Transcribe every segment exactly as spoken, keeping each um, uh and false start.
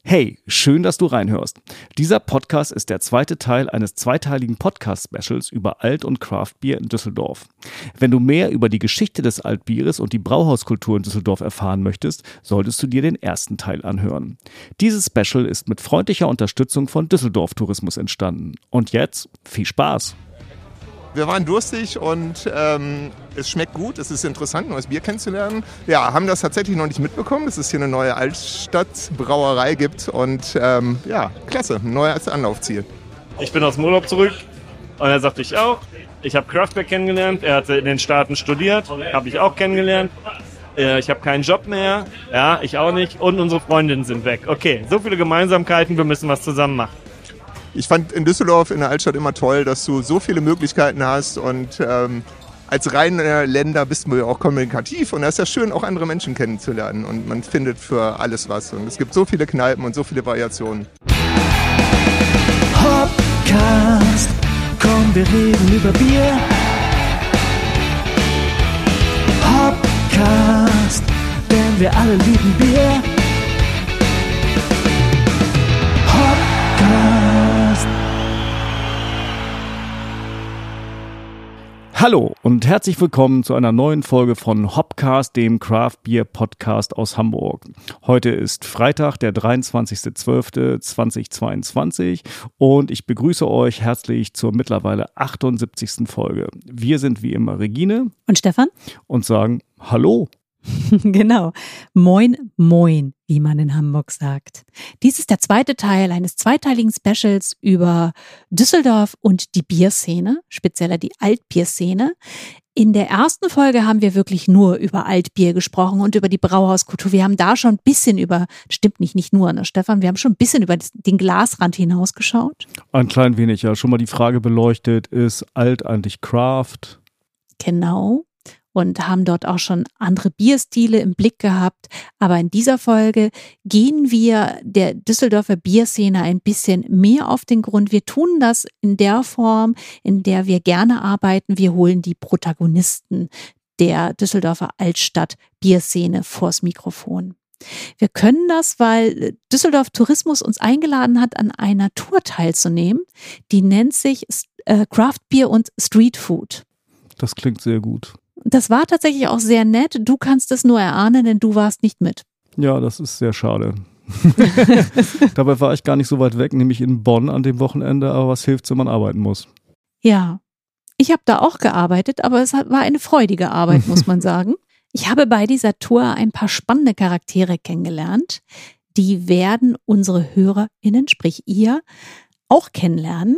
Hey, schön, dass du reinhörst. Dieser Podcast ist der zweite Teil eines zweiteiligen Podcast-Specials über Alt- und Craft-Bier in Düsseldorf. Wenn du mehr über die Geschichte des Altbieres und die Brauhauskultur in Düsseldorf erfahren möchtest, solltest du dir den ersten Teil anhören. Dieses Special ist mit freundlicher Unterstützung von Düsseldorf Tourismus entstanden. Und jetzt viel Spaß! Wir waren durstig und ähm, es schmeckt gut, es ist interessant, neues Bier kennenzulernen. Ja, haben das tatsächlich noch nicht mitbekommen, dass es hier eine neue Altstadtbrauerei gibt und ähm, ja, klasse, ein neues Anlaufziel. Ich bin aus dem Urlaub zurück und er sagte ich auch. Ich habe Craftbeer kennengelernt, er hatte in den Staaten studiert, habe ich auch kennengelernt. Äh, ich habe keinen Job mehr, ja, ich auch nicht und unsere Freundinnen sind weg. Okay, so viele Gemeinsamkeiten, wir müssen was zusammen machen. Ich fand in Düsseldorf, in der Altstadt, immer toll, dass du so viele Möglichkeiten hast und ähm, als reiner Länder bist du ja auch kommunikativ und da ist ja schön, auch andere Menschen kennenzulernen und man findet für alles was und es gibt so viele Kneipen und so viele Variationen. Hopcast, komm, wir reden über Bier. Hopcast, denn wir alle lieben Bier. Hopcast. Hallo und herzlich willkommen zu einer neuen Folge von Hopcast, dem Craft Beer Podcast aus Hamburg. Heute ist Freitag, der dreiundzwanzigster zwölfter zweitausendzweiundzwanzig und ich begrüße euch herzlich zur mittlerweile achtundsiebzigsten Folge. Wir sind wie immer Regine und Stefan und sagen Hallo. Genau. Moin, moin, wie man in Hamburg sagt. Dies ist der zweite Teil eines zweiteiligen Specials über Düsseldorf und die Bierszene, spezieller die Altbierszene. In der ersten Folge haben wir wirklich nur über Altbier gesprochen und über die Brauhauskultur. Wir haben da schon ein bisschen über, stimmt nicht, nicht nur, ne, Stefan, wir haben schon ein bisschen über den Glasrand hinausgeschaut. Ein klein wenig, ja. Schon mal die Frage beleuchtet, ist Alt eigentlich Craft? Genau. Und haben dort auch schon andere Bierstile im Blick gehabt. Aber in dieser Folge gehen wir der Düsseldorfer Bierszene ein bisschen mehr auf den Grund. Wir tun das in der Form, in der wir gerne arbeiten. Wir holen die Protagonisten der Düsseldorfer Altstadt-Bierszene vors Mikrofon. Wir können das, weil Düsseldorf Tourismus uns eingeladen hat, an einer Tour teilzunehmen. Die nennt sich äh, Craft Beer und Street Food. Das klingt sehr gut. Das war tatsächlich auch sehr nett. Du kannst es nur erahnen, denn du warst nicht mit. Ja, das ist sehr schade. Dabei war ich gar nicht so weit weg, nämlich in Bonn an dem Wochenende. Aber was hilft, wenn man arbeiten muss? Ja, ich habe da auch gearbeitet, aber es war eine freudige Arbeit, muss man sagen. Ich habe bei dieser Tour ein paar spannende Charaktere kennengelernt. Die werden unsere HörerInnen, sprich ihr, auch kennenlernen.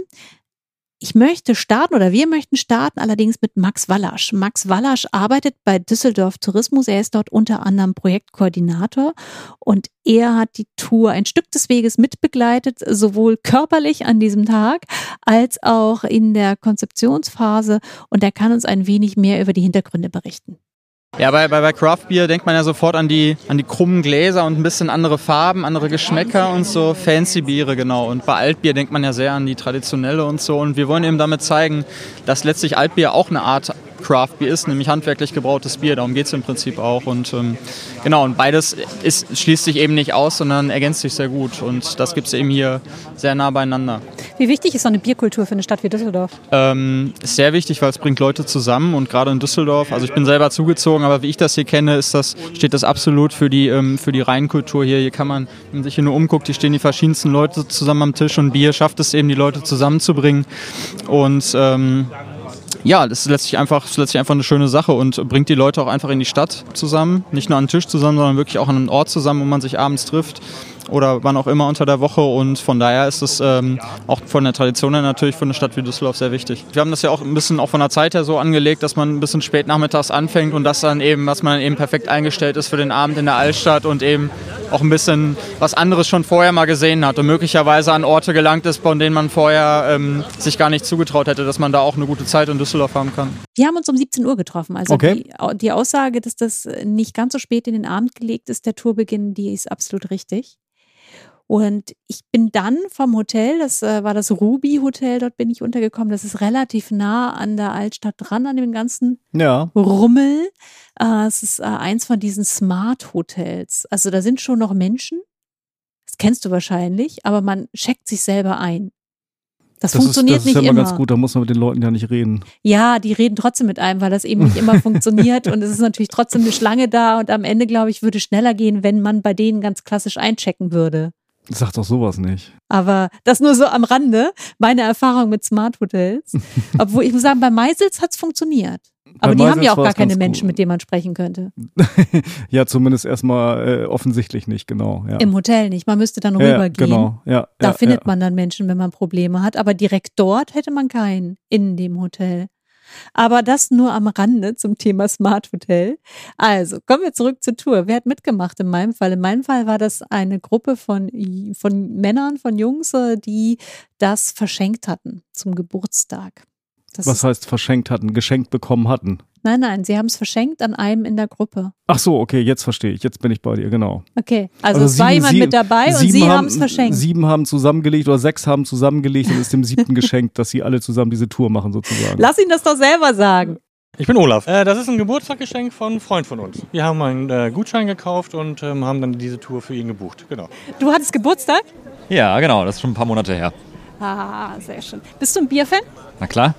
Ich möchte starten oder wir möchten starten allerdings mit Max Wallasch. Max Wallasch arbeitet bei Düsseldorf Tourismus. Er ist dort unter anderem Projektkoordinator und er hat die Tour ein Stück des Weges mitbegleitet, sowohl körperlich an diesem Tag als auch in der Konzeptionsphase und er kann uns ein wenig mehr über die Hintergründe berichten. Ja, bei, bei, bei Craft Beer denkt man ja sofort an die, an die krummen Gläser und ein bisschen andere Farben, andere Geschmäcker und so fancy Biere, genau. Und bei Altbier denkt man ja sehr an die traditionelle und so. Und wir wollen eben damit zeigen, dass letztlich Altbier auch eine Art Craft Beer ist, nämlich handwerklich gebrautes Bier. Darum geht es im Prinzip auch. Und ähm, genau, und beides ist, schließt sich eben nicht aus, sondern ergänzt sich sehr gut. Und das gibt es eben hier sehr nah beieinander. Wie wichtig ist so eine Bierkultur für eine Stadt wie Düsseldorf? Ähm, ist sehr wichtig, weil es bringt Leute zusammen und gerade in Düsseldorf, also ich bin selber zugezogen, aber wie ich das hier kenne, ist das, steht das absolut für die, ähm, für die Rheinkultur hier. Hier kann man, wenn man sich hier nur umguckt, hier stehen die verschiedensten Leute zusammen am Tisch und Bier schafft es eben, die Leute zusammenzubringen und ähm, ja, das ist letztlich einfach, ist letztlich einfach eine schöne Sache und bringt die Leute auch einfach in die Stadt zusammen, nicht nur an den Tisch zusammen, sondern wirklich auch an einen Ort zusammen, wo man sich abends trifft oder wann auch immer unter der Woche und von daher ist es ähm, auch von der Tradition her natürlich für eine Stadt wie Düsseldorf sehr wichtig. Wir haben das ja auch ein bisschen auch von der Zeit her so angelegt, dass man ein bisschen spät nachmittags anfängt und das dann eben, was man eben perfekt eingestellt ist für den Abend in der Altstadt und eben auch ein bisschen was anderes schon vorher mal gesehen hat und möglicherweise an Orte gelangt ist, von denen man vorher ähm, sich gar nicht zugetraut hätte, dass man da auch eine gute Zeit in Düsseldorf haben kann. Wir haben uns um siebzehn Uhr getroffen. Also okay. die, die Aussage, dass das nicht ganz so spät in den Abend gelegt ist, der Tourbeginn, die ist absolut richtig. Und ich bin dann vom Hotel, das äh, war das Ruby Hotel, dort bin ich untergekommen. Das ist relativ nah an der Altstadt dran, an dem ganzen ja. Rummel. Äh, es ist äh, eins von diesen Smart Hotels. Also da sind schon noch Menschen. Das kennst du wahrscheinlich, aber man checkt sich selber ein. Das, Das funktioniert ist, das ist nicht ja immer. immer ganz gut, da muss man mit den Leuten ja nicht reden. Ja, die reden trotzdem mit einem, weil das eben nicht immer funktioniert und es ist natürlich trotzdem eine Schlange da und am Ende, glaube ich, würde schneller gehen, wenn man bei denen ganz klassisch einchecken würde. Sag doch sowas nicht. Aber das nur so am Rande, meine Erfahrung mit Smart Hotels. Obwohl, ich muss sagen, bei Meisels hat es funktioniert. Aber Bei die haben Meisels ja auch war gar es keine ganz Menschen, gut. mit denen man sprechen könnte. Ja, zumindest erstmal äh, offensichtlich nicht, genau. Ja. Im Hotel nicht. Man müsste dann ja, ja, rübergehen. genau. Ja, Da ja, findet ja. man dann Menschen, wenn man Probleme hat. Aber direkt dort hätte man keinen in dem Hotel. Aber das nur am Rande zum Thema Smart Hotel. Also, kommen wir zurück zur Tour. Wer hat mitgemacht in meinem Fall? In meinem Fall war das eine Gruppe von, von Männern, von Jungs, äh, die das verschenkt hatten zum Geburtstag. Das Was ist, heißt verschenkt hatten, geschenkt bekommen hatten? nein, nein, sie haben es verschenkt an einem in der Gruppe. Ach so, okay, jetzt verstehe ich. Jetzt bin ich bei dir, genau. Okay, also, es war sieben- jemand sieben- mit dabei und sieben sie haben es verschenkt. Sieben haben zusammengelegt oder sechs haben zusammengelegt und ist dem siebten geschenkt, dass sie alle zusammen diese Tour machen sozusagen. Lass ihn das doch selber sagen. Ich bin Olaf. Äh, das ist ein Geburtstagsgeschenk von einem Freund von uns. Wir haben einen äh, Gutschein gekauft und ähm, haben dann diese Tour für ihn gebucht. Genau. Du hattest Geburtstag? Ja, genau, das ist schon ein paar Monate her. Ah, sehr schön. Bist du ein Bierfan? Na klar.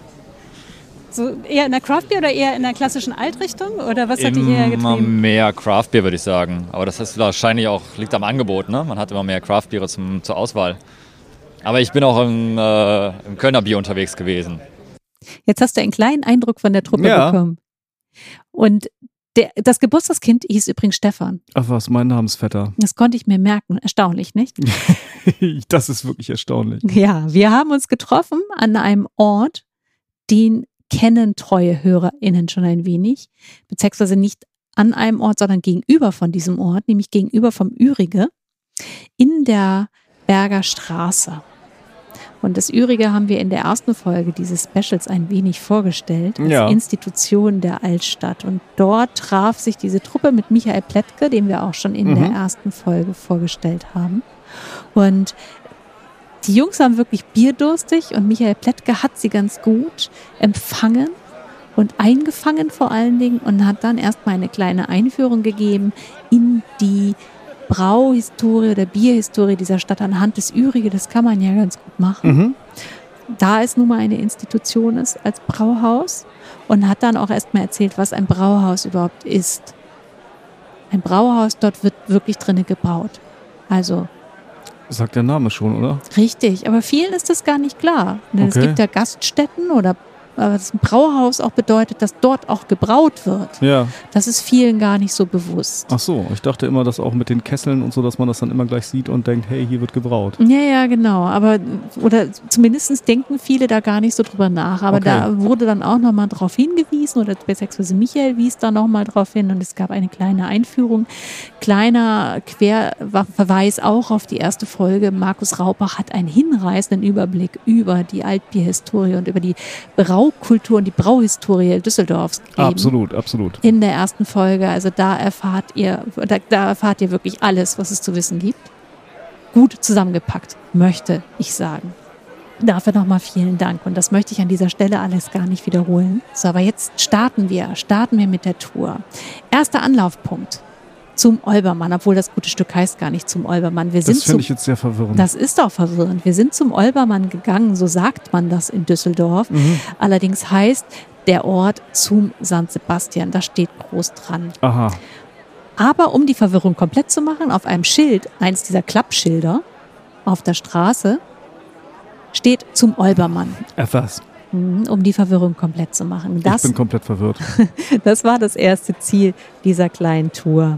So eher in der Craft Beer oder eher in der klassischen Altrichtung? Oder was hat dich hierher Immer getrieben? mehr Craft Beer, würde ich sagen. Aber das ist wahrscheinlich auch, liegt am Angebot, ne? Man hat immer mehr Craft Beere zum, zur Auswahl. Aber ich bin auch im, äh, im Kölner Bier unterwegs gewesen. Jetzt hast du einen kleinen Eindruck von der Truppe Ja. bekommen. Und der, das Geburtstagskind hieß übrigens Stefan. Ach was, mein Namensvetter. Das konnte ich mir merken. Erstaunlich, nicht? Das ist wirklich erstaunlich. Ja, wir haben uns getroffen an einem Ort, den kennen treue HörerInnen schon ein wenig, beziehungsweise nicht an einem Ort, sondern gegenüber von diesem Ort, nämlich gegenüber vom Ürige in der Berger Straße. Und das Ürige haben wir in der ersten Folge dieses Specials ein wenig vorgestellt, als Ja. Institution der Altstadt. Und dort traf sich diese Truppe mit Michael Plättke, den wir auch schon in Mhm. der ersten Folge vorgestellt haben. Und die Jungs waren wirklich bierdurstig und Michael Plättke hat sie ganz gut empfangen und eingefangen vor allen Dingen und hat dann erstmal eine kleine Einführung gegeben in die Brauhistorie oder Bierhistorie dieser Stadt anhand des Ürige. Das kann man ja ganz gut machen. Mhm. Da es nun mal eine Institution ist als Brauhaus und hat dann auch erstmal erzählt, was ein Brauhaus überhaupt ist. Ein Brauhaus, dort wird wirklich drinnen gebraut. Also Sagt der Name schon, oder? richtig, aber vielen ist das gar nicht klar. Denn es Okay. gibt ja Gaststätten oder aber das Brauhaus auch bedeutet, dass dort auch gebraut wird. Ja. Das ist vielen gar nicht so bewusst. Ach so, ich dachte immer, dass auch mit den Kesseln und so, dass man das dann immer gleich sieht und denkt, hey, hier wird gebraut. Ja, ja, genau. Aber, oder zumindest denken viele da gar nicht so drüber nach. Aber Okay. da wurde dann auch nochmal drauf hingewiesen, oder beziehungsweise Michael wies da nochmal drauf hin und es gab eine kleine Einführung. Kleiner Querverweis auch auf die erste Folge. Markus Raupach hat einen hinreißenden Überblick über die Altbierhistorie und über die Braukultur und die Brauhistorie Düsseldorfs gegeben. Absolut, absolut. In der ersten Folge. Also da erfahrt ihr, da, da erfahrt ihr wirklich alles, was es zu wissen gibt. Gut zusammengepackt, möchte ich sagen. Dafür nochmal vielen Dank. Und das möchte ich an dieser Stelle alles gar nicht wiederholen. So, aber jetzt starten wir, starten wir mit der Tour. Erster Anlaufpunkt zum Olbermann, obwohl das gute Stück heißt gar nicht zum Olbermann. Wir sind Das zum, finde ich jetzt sehr verwirrend. das ist auch verwirrend. Wir sind zum Olbermann gegangen, so sagt man das in Düsseldorf. Mhm. Allerdings heißt der Ort zum Sankt Sebastian. Da steht groß dran. Aha. Aber um die Verwirrung komplett zu machen, auf einem Schild, eins dieser Klappschilder auf der Straße, steht zum Olbermann, Äh, was? Mhm, um die Verwirrung komplett zu machen. Ich Das, bin komplett verwirrt. das war das erste Ziel dieser kleinen Tour.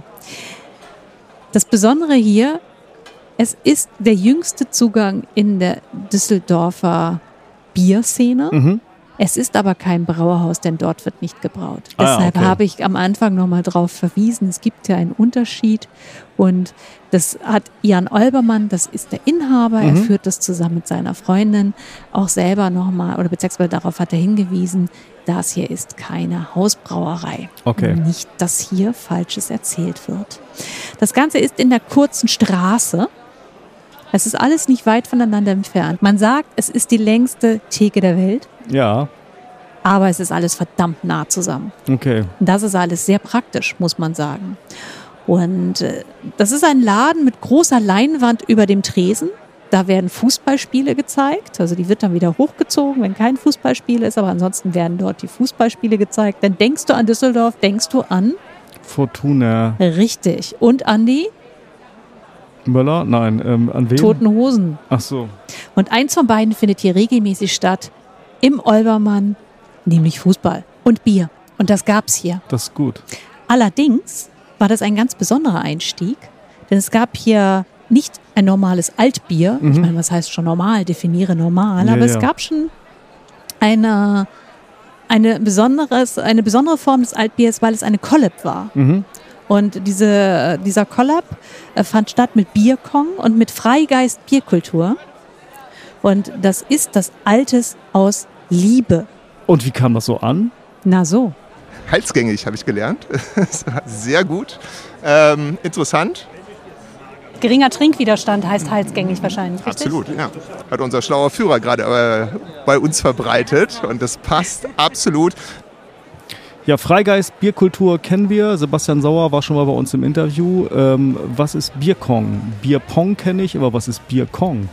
Das Besondere hier, es ist der jüngste Zugang in der Düsseldorfer Bierszene. Mhm. Es ist aber kein Brauhaus, denn dort wird nicht gebraut. Ah, Deshalb okay. habe ich am Anfang nochmal drauf verwiesen, es gibt ja einen Unterschied und das hat Jan Olbermann, das ist der Inhaber, Mhm. er führt das zusammen mit seiner Freundin auch selber nochmal, oder beziehungsweise darauf hat er hingewiesen, das hier ist keine Hausbrauerei. Okay. Nicht, dass hier Falsches erzählt wird. Das Ganze ist in der kurzen Straße. Es ist alles nicht weit voneinander entfernt. Man sagt, es ist die längste Theke der Welt. Ja, Aber es ist alles verdammt nah zusammen. okay. Und das ist alles sehr praktisch, muss man sagen. Und äh, das ist ein Laden mit großer Leinwand über dem Tresen. Da werden Fußballspiele gezeigt. Also die wird dann wieder hochgezogen, wenn kein Fußballspiel ist. Aber ansonsten werden dort die Fußballspiele gezeigt. Dann denkst du an Düsseldorf, denkst du an Fortuna. Richtig. Und an die Möller? Nein, ähm, an wen? Toten Hosen. Ach so. Und eins von beiden findet hier regelmäßig statt. Im Olbermann, nämlich Fußball und Bier. Und das gab's hier. Das ist gut. Allerdings war das ein ganz besonderer Einstieg. Denn es gab hier nicht ein normales Altbier. Mhm. Ich meine, was heißt schon normal? Definiere normal. Ja, aber ja. es gab schon eine, eine, besonderes, eine besondere Form des Altbiers, weil es eine Collab war. Mhm. Und diese, dieser Collab äh, fand statt mit Bierkong und mit Freigeist Bierkultur. Und das ist das Altes aus Liebe. Und wie kam das so an? Na so. Halsgängig habe ich gelernt. Das war sehr gut. Ähm, interessant. Geringer Trinkwiderstand heißt halsgängig wahrscheinlich, richtig? Absolut, ja. Hat unser schlauer Führer gerade äh, bei uns verbreitet und das passt absolut. Ja, Freigeist, Bierkultur kennen wir. Sebastian Sauer war schon mal bei uns im Interview. Ähm, was ist Bierkong? Bierpong kenne ich, aber was ist Bierkong?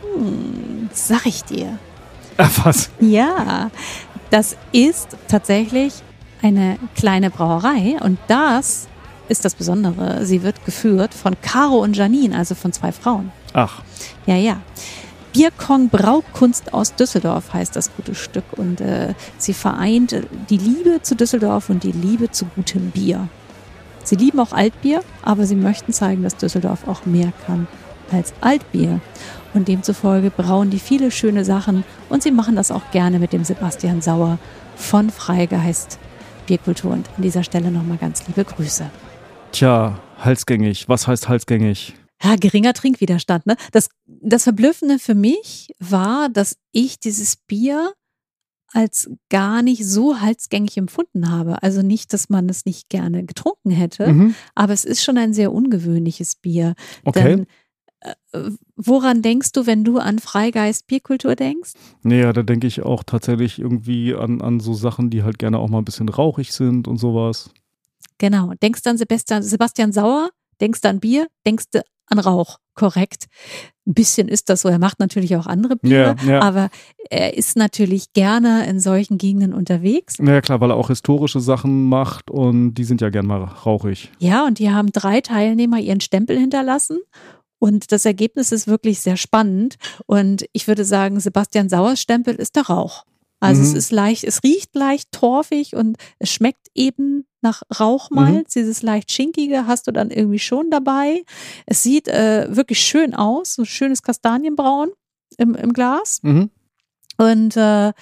Hm, sag ich dir. Ach, was? Ja, das ist tatsächlich eine kleine Brauerei und das ist das Besondere. Sie wird geführt von Caro und Janine, also von zwei Frauen. Ach. Ja, ja. Bierkong Braukunst aus Düsseldorf heißt das gute Stück und äh, sie vereint die Liebe zu Düsseldorf und die Liebe zu gutem Bier. Sie lieben auch Altbier, aber sie möchten zeigen, dass Düsseldorf auch mehr kann als Altbier. Und demzufolge brauen die viele schöne Sachen und sie machen das auch gerne mit dem Sebastian Sauer von Freigeist Bierkultur. Und an dieser Stelle nochmal ganz liebe Grüße. Tja, halsgängig. Was heißt halsgängig? Ja, geringer Trinkwiderstand. Ne? Das, das Verblüffende für mich war, dass ich dieses Bier als gar nicht so halsgängig empfunden habe. Also nicht, dass man es nicht gerne getrunken hätte, Mhm. aber es ist schon ein sehr ungewöhnliches Bier. Okay. Denn äh, woran denkst du, wenn du an Freigeist Bierkultur denkst? Naja, da denke ich auch tatsächlich irgendwie an, an so Sachen, die halt gerne auch mal ein bisschen rauchig sind und sowas. Genau. Denkst du an Sebastian, Sebastian Sauer? Denkst du an Bier? Denkst du an Rauch? Korrekt. Ein bisschen ist das so. Er macht natürlich auch andere Biere, Ja, ja. aber er ist natürlich gerne in solchen Gegenden unterwegs. Naja, klar, weil er auch historische Sachen macht und die sind ja gern mal rauchig. Ja, und die haben drei Teilnehmer ihren Stempel hinterlassen. Und das Ergebnis ist wirklich sehr spannend. Und ich würde sagen, Sebastian Sauers Stempel ist der Rauch. Also Mhm. es ist leicht, es riecht leicht torfig und es schmeckt eben nach Rauchmalz. Mhm. Dieses leicht schinkige hast du dann irgendwie schon dabei. Es sieht äh, wirklich schön aus, so schönes Kastanienbraun im, im Glas. Mhm. Und äh,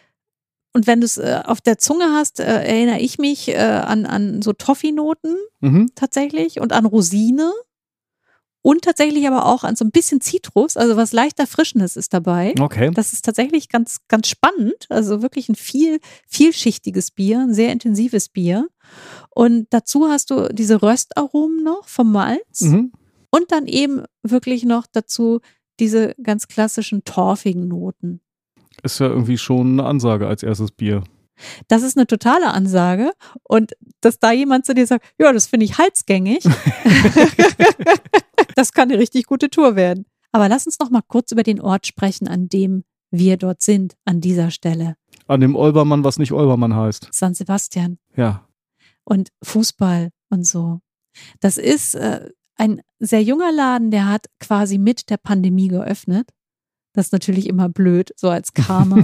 und wenn du es äh, auf der Zunge hast, äh, erinnere ich mich äh, an, an so Toffee-Noten Mhm. tatsächlich und an Rosine. Und tatsächlich aber auch an so ein bisschen Zitrus, also was leicht Erfrischendes ist dabei. Okay. Das ist tatsächlich ganz, ganz spannend. Also wirklich ein viel, vielschichtiges Bier, ein sehr intensives Bier. Und dazu hast du diese Röstaromen noch vom Malz. Mhm. Und dann eben wirklich noch dazu diese ganz klassischen torfigen Noten. Ist ja irgendwie schon eine Ansage als erstes Bier. Das ist eine totale Ansage. Und dass da jemand zu dir sagt, ja, das finde ich halsgängig, das kann eine richtig gute Tour werden. Aber lass uns noch mal kurz über den Ort sprechen, an dem wir dort sind, an dieser Stelle. An dem Olbermann, was nicht Olbermann heißt. San Sebastian. Ja. Und Fußball und so. Das ist äh, ein sehr junger Laden, der hat quasi mit der Pandemie geöffnet. Das ist natürlich immer blöd, so als Karma.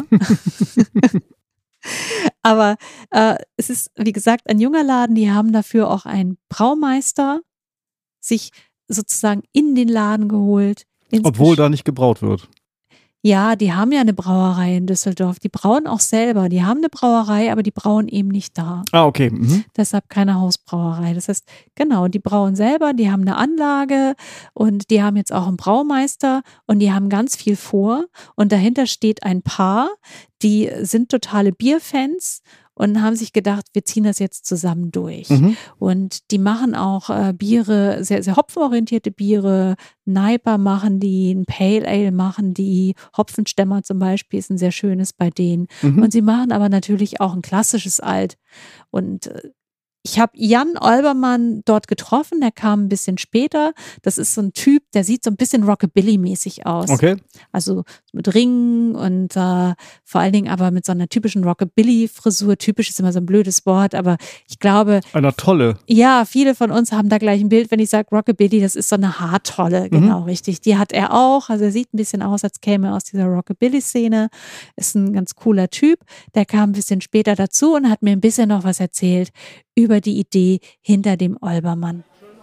Aber äh, es ist, wie gesagt, ein junger Laden, die haben dafür auch einen Braumeister sich sozusagen in den Laden geholt. Obwohl da nicht gebraut wird. Ja, die haben ja eine Brauerei in Düsseldorf. Die brauen auch selber. Die haben eine Brauerei, aber die brauen eben nicht da. Ah, okay. Mhm. Deshalb keine Hausbrauerei. Das heißt, genau, die brauen selber, die haben eine Anlage und die haben jetzt auch einen Braumeister und die haben ganz viel vor. Und dahinter steht ein Paar, die sind totale Bierfans und haben sich gedacht, wir ziehen das jetzt zusammen durch. Mhm. Und die machen auch äh, Biere, sehr, sehr hopfenorientierte Biere. Neiper machen die, ein Pale Ale machen die, Hopfenstämmer zum Beispiel ist ein sehr schönes bei denen. Mhm. Und sie machen aber natürlich auch ein klassisches Alt. Und äh, Ich habe Jan Olbermann dort getroffen, der kam ein bisschen später. Das ist so ein Typ, der sieht so ein bisschen Rockabilly-mäßig aus. Okay. Also mit Ringen und äh, vor allen Dingen aber mit so einer typischen Rockabilly-Frisur. Typisch ist immer so ein blödes Wort, aber ich glaube... Einer Tolle. Ja, viele von uns haben da gleich ein Bild, wenn ich sage Rockabilly, das ist so eine Haartolle, genau, mhm. richtig. Die hat er auch, also er sieht ein bisschen aus, als käme er aus dieser Rockabilly-Szene. Ist ein ganz cooler Typ. Der kam ein bisschen später dazu und hat mir ein bisschen noch was erzählt über die Idee hinter dem Olbermann.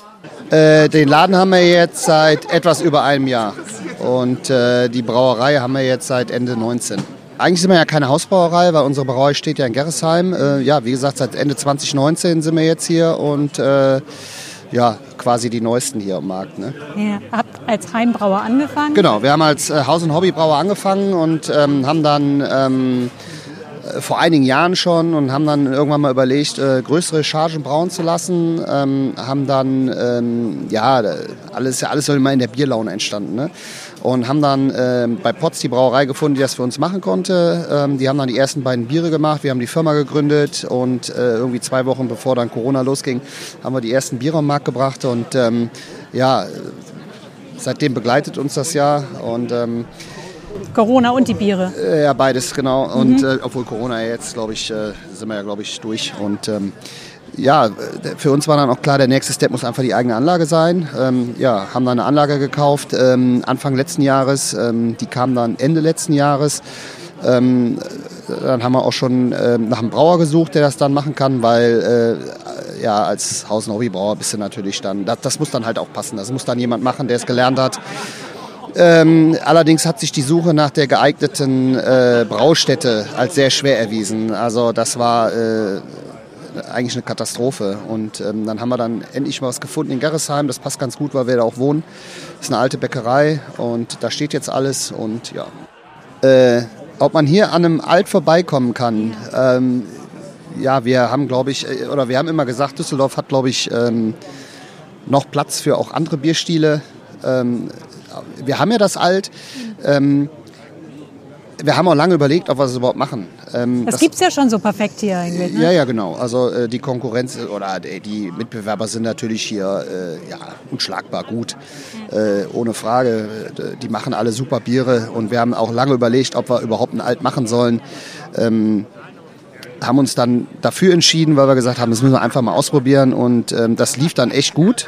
Äh, den Laden haben wir jetzt seit etwas über einem Jahr und äh, die Brauerei haben wir jetzt seit Ende neunzehn. Eigentlich sind wir ja keine Hausbrauerei, weil unsere Brauerei steht ja in Gerresheim. Äh, ja, wie gesagt, seit Ende zwanzig neunzehn sind wir jetzt hier und äh, ja, quasi die Neuesten hier am Markt. Ne? Ja, habt als Heimbrauer angefangen? Genau, wir haben als äh, Haus- und Hobbybrauer angefangen und ähm, haben dann ähm, vor einigen Jahren schon und haben dann irgendwann mal überlegt, äh, größere Chargen brauen zu lassen. Ähm, haben dann, ähm, ja, alles, alles so immer in der Bierlaune entstanden. Ne? Und haben dann äh, bei Potz die Brauerei gefunden, die das für uns machen konnte. Ähm, die haben dann die ersten beiden Biere gemacht. Wir haben die Firma gegründet und äh, irgendwie zwei Wochen bevor dann Corona losging, haben wir die ersten Biere am Markt gebracht. Und ähm, ja, seitdem begleitet uns das ja. Und ähm, Corona und die Biere? Ja, beides, genau. Mhm. Und äh, obwohl Corona jetzt, glaube ich, äh, sind wir ja, glaube ich, durch. Und ähm, ja, für uns war dann auch klar, der nächste Step muss einfach die eigene Anlage sein. Ähm, ja, haben dann eine Anlage gekauft, ähm, Anfang letzten Jahres. Ähm, die kam dann Ende letzten Jahres. Ähm, dann haben wir auch schon äh, nach einem Brauer gesucht, der das dann machen kann, weil äh, ja, als Haus- und Hobbybrauer bist du natürlich dann, das, das muss dann halt auch passen. Das muss dann jemand machen, der es gelernt hat. Ähm, allerdings hat sich die Suche nach der geeigneten äh, Braustätte als sehr schwer erwiesen. Also das war äh, eigentlich eine Katastrophe. Und ähm, dann haben wir dann endlich mal was gefunden in Gerresheim. Das passt ganz gut, weil wir da auch wohnen. Das ist eine alte Bäckerei und da steht jetzt alles. Und ja, äh, ob man hier an einem Alt vorbeikommen kann, ähm, ja, wir haben, glaube ich, oder wir haben immer gesagt, Düsseldorf hat, glaube ich, ähm, noch Platz für auch andere Bierstile. Ähm, Wir haben ja das Alt. Ähm, wir haben auch lange überlegt, ob wir das überhaupt machen. Ähm, das, das gibt es ja schon so perfekt hier eigentlich. Ne? Ja, ja, genau. Also äh, die Konkurrenz oder die Mitbewerber sind natürlich hier äh, ja, unschlagbar gut. Äh, ohne Frage. Die machen alle super Biere und wir haben auch lange überlegt, ob wir überhaupt ein Alt machen sollen. Ähm, haben uns dann dafür entschieden, weil wir gesagt haben, das müssen wir einfach mal ausprobieren und ähm, das lief dann echt gut.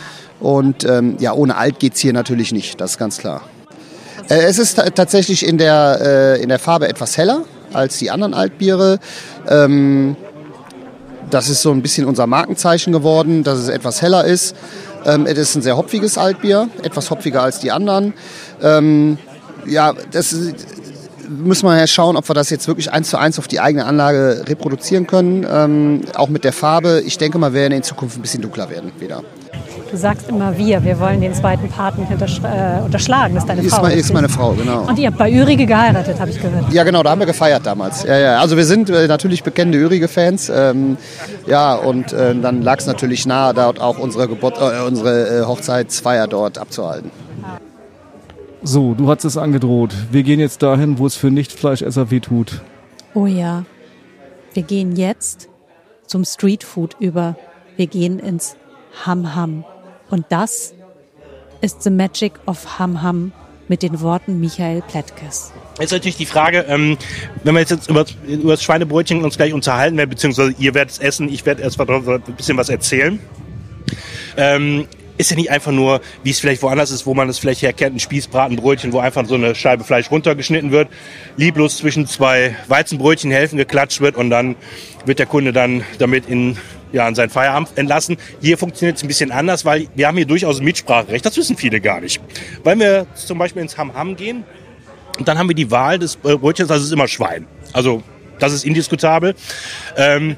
Und ähm, ja, ohne Alt geht's hier natürlich nicht, das ist ganz klar. Äh, es ist t- tatsächlich in der, äh, in der Farbe etwas heller als die anderen Altbiere. Ähm, das ist so ein bisschen unser Markenzeichen geworden, dass es etwas heller ist. Ähm, es ist ein sehr hopfiges Altbier, etwas hopfiger als die anderen. Ähm, ja, das ist, müssen wir ja schauen, ob wir das jetzt wirklich eins zu eins auf die eigene Anlage reproduzieren können. Ähm, auch mit der Farbe. Ich denke mal, wir werden in Zukunft ein bisschen dunkler werden wieder. Du sagst immer wir, wir wollen den zweiten Paten hintersch- äh, unterschlagen, das ist deine ist Frau. Mein, ist meine Frau, genau. Und ihr habt bei Ürige geheiratet, habe ich gehört. Ja, genau, da haben wir gefeiert damals. Ja, ja. Also wir sind äh, natürlich bekennende Ürige-Fans. Ähm, ja, und äh, dann lag es natürlich nahe, dort auch unsere, Geburt, äh, unsere äh, Hochzeitsfeier dort abzuhalten. So, du hast es angedroht. Wir gehen jetzt dahin, wo es für Nicht-Fleischesser weh tut. Oh ja, wir gehen jetzt zum Streetfood über. Wir gehen ins Ham Ham. Und das ist The Magic of Ham Ham mit den Worten Michael Plättkes. Jetzt ist natürlich die Frage, ähm, wenn wir jetzt, jetzt über, über das Schweinebrötchen uns gleich unterhalten werden, beziehungsweise ihr werdet es essen, ich werde erst mal ein bisschen was erzählen. Ähm, ist ja nicht einfach nur, wie es vielleicht woanders ist, wo man es vielleicht herkennt, ein Spießbratenbrötchen, wo einfach so eine Scheibe Fleisch runtergeschnitten wird, lieblos zwischen zwei Weizenbrötchen Hälften geklatscht wird und dann wird der Kunde dann damit in ja, an seinen Feierabend entlassen. Hier funktioniert es ein bisschen anders, weil wir haben hier durchaus ein Mitspracherecht. Das wissen viele gar nicht. Weil wir zum Beispiel ins Ham Ham gehen und dann haben wir die Wahl des Brötchens, das ist immer Schwein. Also das ist indiskutabel. Ähm,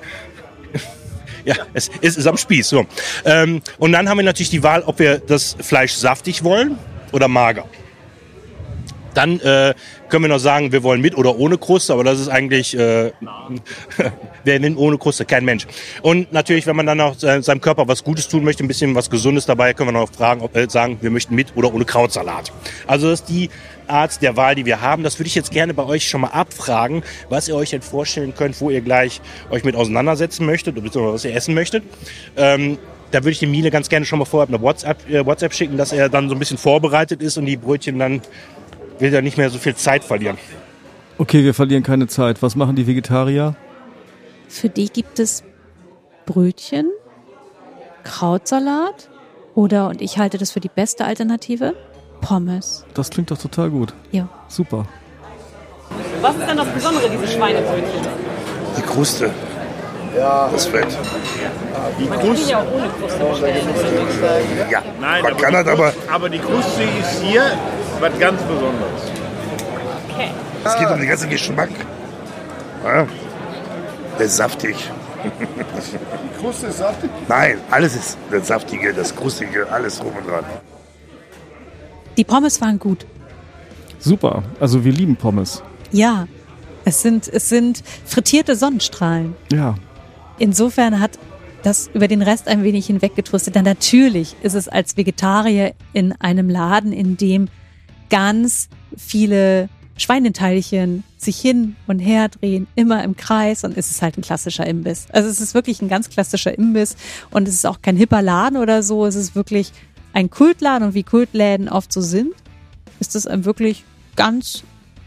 ja, es, es ist am Spieß. So. Ähm, und dann haben wir natürlich die Wahl, ob wir das Fleisch saftig wollen oder mager. Dann äh, können wir noch sagen, wir wollen mit oder ohne Kruste, aber das ist eigentlich, äh, wer nimmt ohne Kruste? Kein Mensch. Und natürlich, wenn man dann auch seinem Körper was Gutes tun möchte, ein bisschen was Gesundes dabei, können wir noch fragen, ob, äh, sagen, wir möchten mit oder ohne Krautsalat. Also das ist die Art der Wahl, die wir haben. Das würde ich jetzt gerne bei euch schon mal abfragen, was ihr euch denn vorstellen könnt, wo ihr gleich euch mit auseinandersetzen möchtet, beziehungsweise was ihr essen möchtet. Ähm, Da würde ich dem Miele ganz gerne schon mal vorher eine WhatsApp, äh, WhatsApp schicken, dass er dann so ein bisschen vorbereitet ist und die Brötchen dann will er nicht mehr so viel Zeit verlieren. Okay, wir verlieren keine Zeit. Was machen die Vegetarier? Für die gibt es Brötchen, Krautsalat oder, und ich halte das für die beste Alternative, Pommes. Das klingt doch total gut. Ja. Super. Was ist denn das Besondere, diese Schweinebrötchen? Die Kruste. Ja. Das Fett. Die Man kann die ja auch ohne Kruste bestellen, muss ich nicht sagen. Ja, Nein, man aber kann die, das aber... Aber die Kruste ist hier was ganz Besonderes. Okay. Es geht um den ganzen Geschmack. Ja. Der ist saftig. Die Kruste ist saftig? Nein, alles ist das Saftige, das Krustige, alles drum und dran. Die Pommes waren gut. Super. Also wir lieben Pommes. Ja, es sind, es sind frittierte Sonnenstrahlen. Ja. Insofern hat das über den Rest ein wenig hinweggetröstet. Denn natürlich ist es als Vegetarier in einem Laden, in dem ganz viele Schweineteilchen sich hin und her drehen, immer im Kreis, und es ist halt ein klassischer Imbiss. Also es ist wirklich ein ganz klassischer Imbiss und es ist auch kein hipper Laden oder so. Es ist wirklich ein Kultladen, und wie Kultläden oft so sind, ist es ein wirklich ganz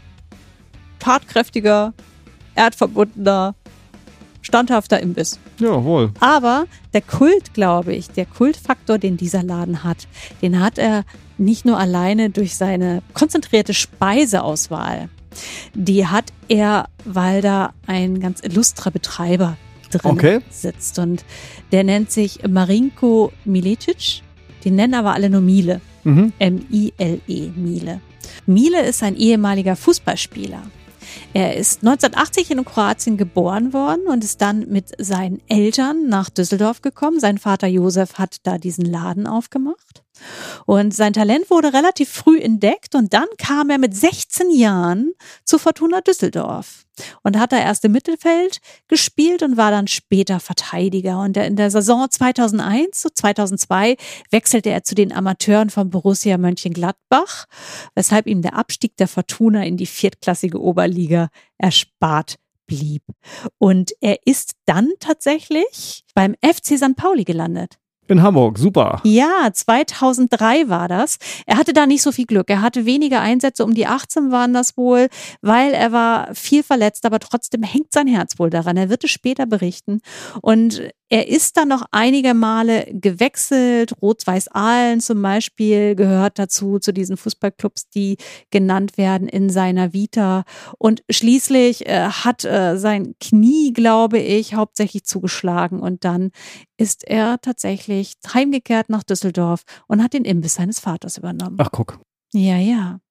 tatkräftiger, erdverbundener, standhafter Imbiss. Jawohl. Aber der Kult, glaube ich, der Kultfaktor, den dieser Laden hat, den hat er nicht nur alleine durch seine konzentrierte Speiseauswahl. Die hat er, weil da ein ganz illustrer Betreiber drin okay. sitzt. Und der nennt sich Marinko Miletić. Den nennen aber alle nur Miele. Mhm. M I L E, Miele. Miele ist ein ehemaliger Fußballspieler. Er ist neunzehnhundertachtzig in Kroatien geboren worden und ist dann mit seinen Eltern nach Düsseldorf gekommen. Sein Vater Josef hat da diesen Laden aufgemacht. Und sein Talent wurde relativ früh entdeckt, und dann kam er mit sechzehn Jahren zu Fortuna Düsseldorf und hat da erst im Mittelfeld gespielt und war dann später Verteidiger. Und in der Saison zweitausendeins zu zweitausendzwei wechselte er zu den Amateuren von Borussia Mönchengladbach, weshalb ihm der Abstieg der Fortuna in die viertklassige Oberliga erspart blieb. Und er ist dann tatsächlich beim F C Sankt Pauli gelandet. In Hamburg, super. Ja, zweitausenddrei war das. Er hatte da nicht so viel Glück. Er hatte wenige Einsätze, um die achtzehn waren das wohl, weil er war viel verletzt, aber trotzdem hängt sein Herz wohl daran. Er wird es später berichten. Und er ist dann noch einige Male gewechselt. Rot-Weiß-Aalen zum Beispiel gehört dazu, zu diesen Fußballclubs, die genannt werden in seiner Vita. Und schließlich äh, hat äh, sein Knie, glaube ich, hauptsächlich zugeschlagen. Und dann ist er tatsächlich heimgekehrt nach Düsseldorf und hat den Imbiss seines Vaters übernommen. Ach, guck. Ja, ja.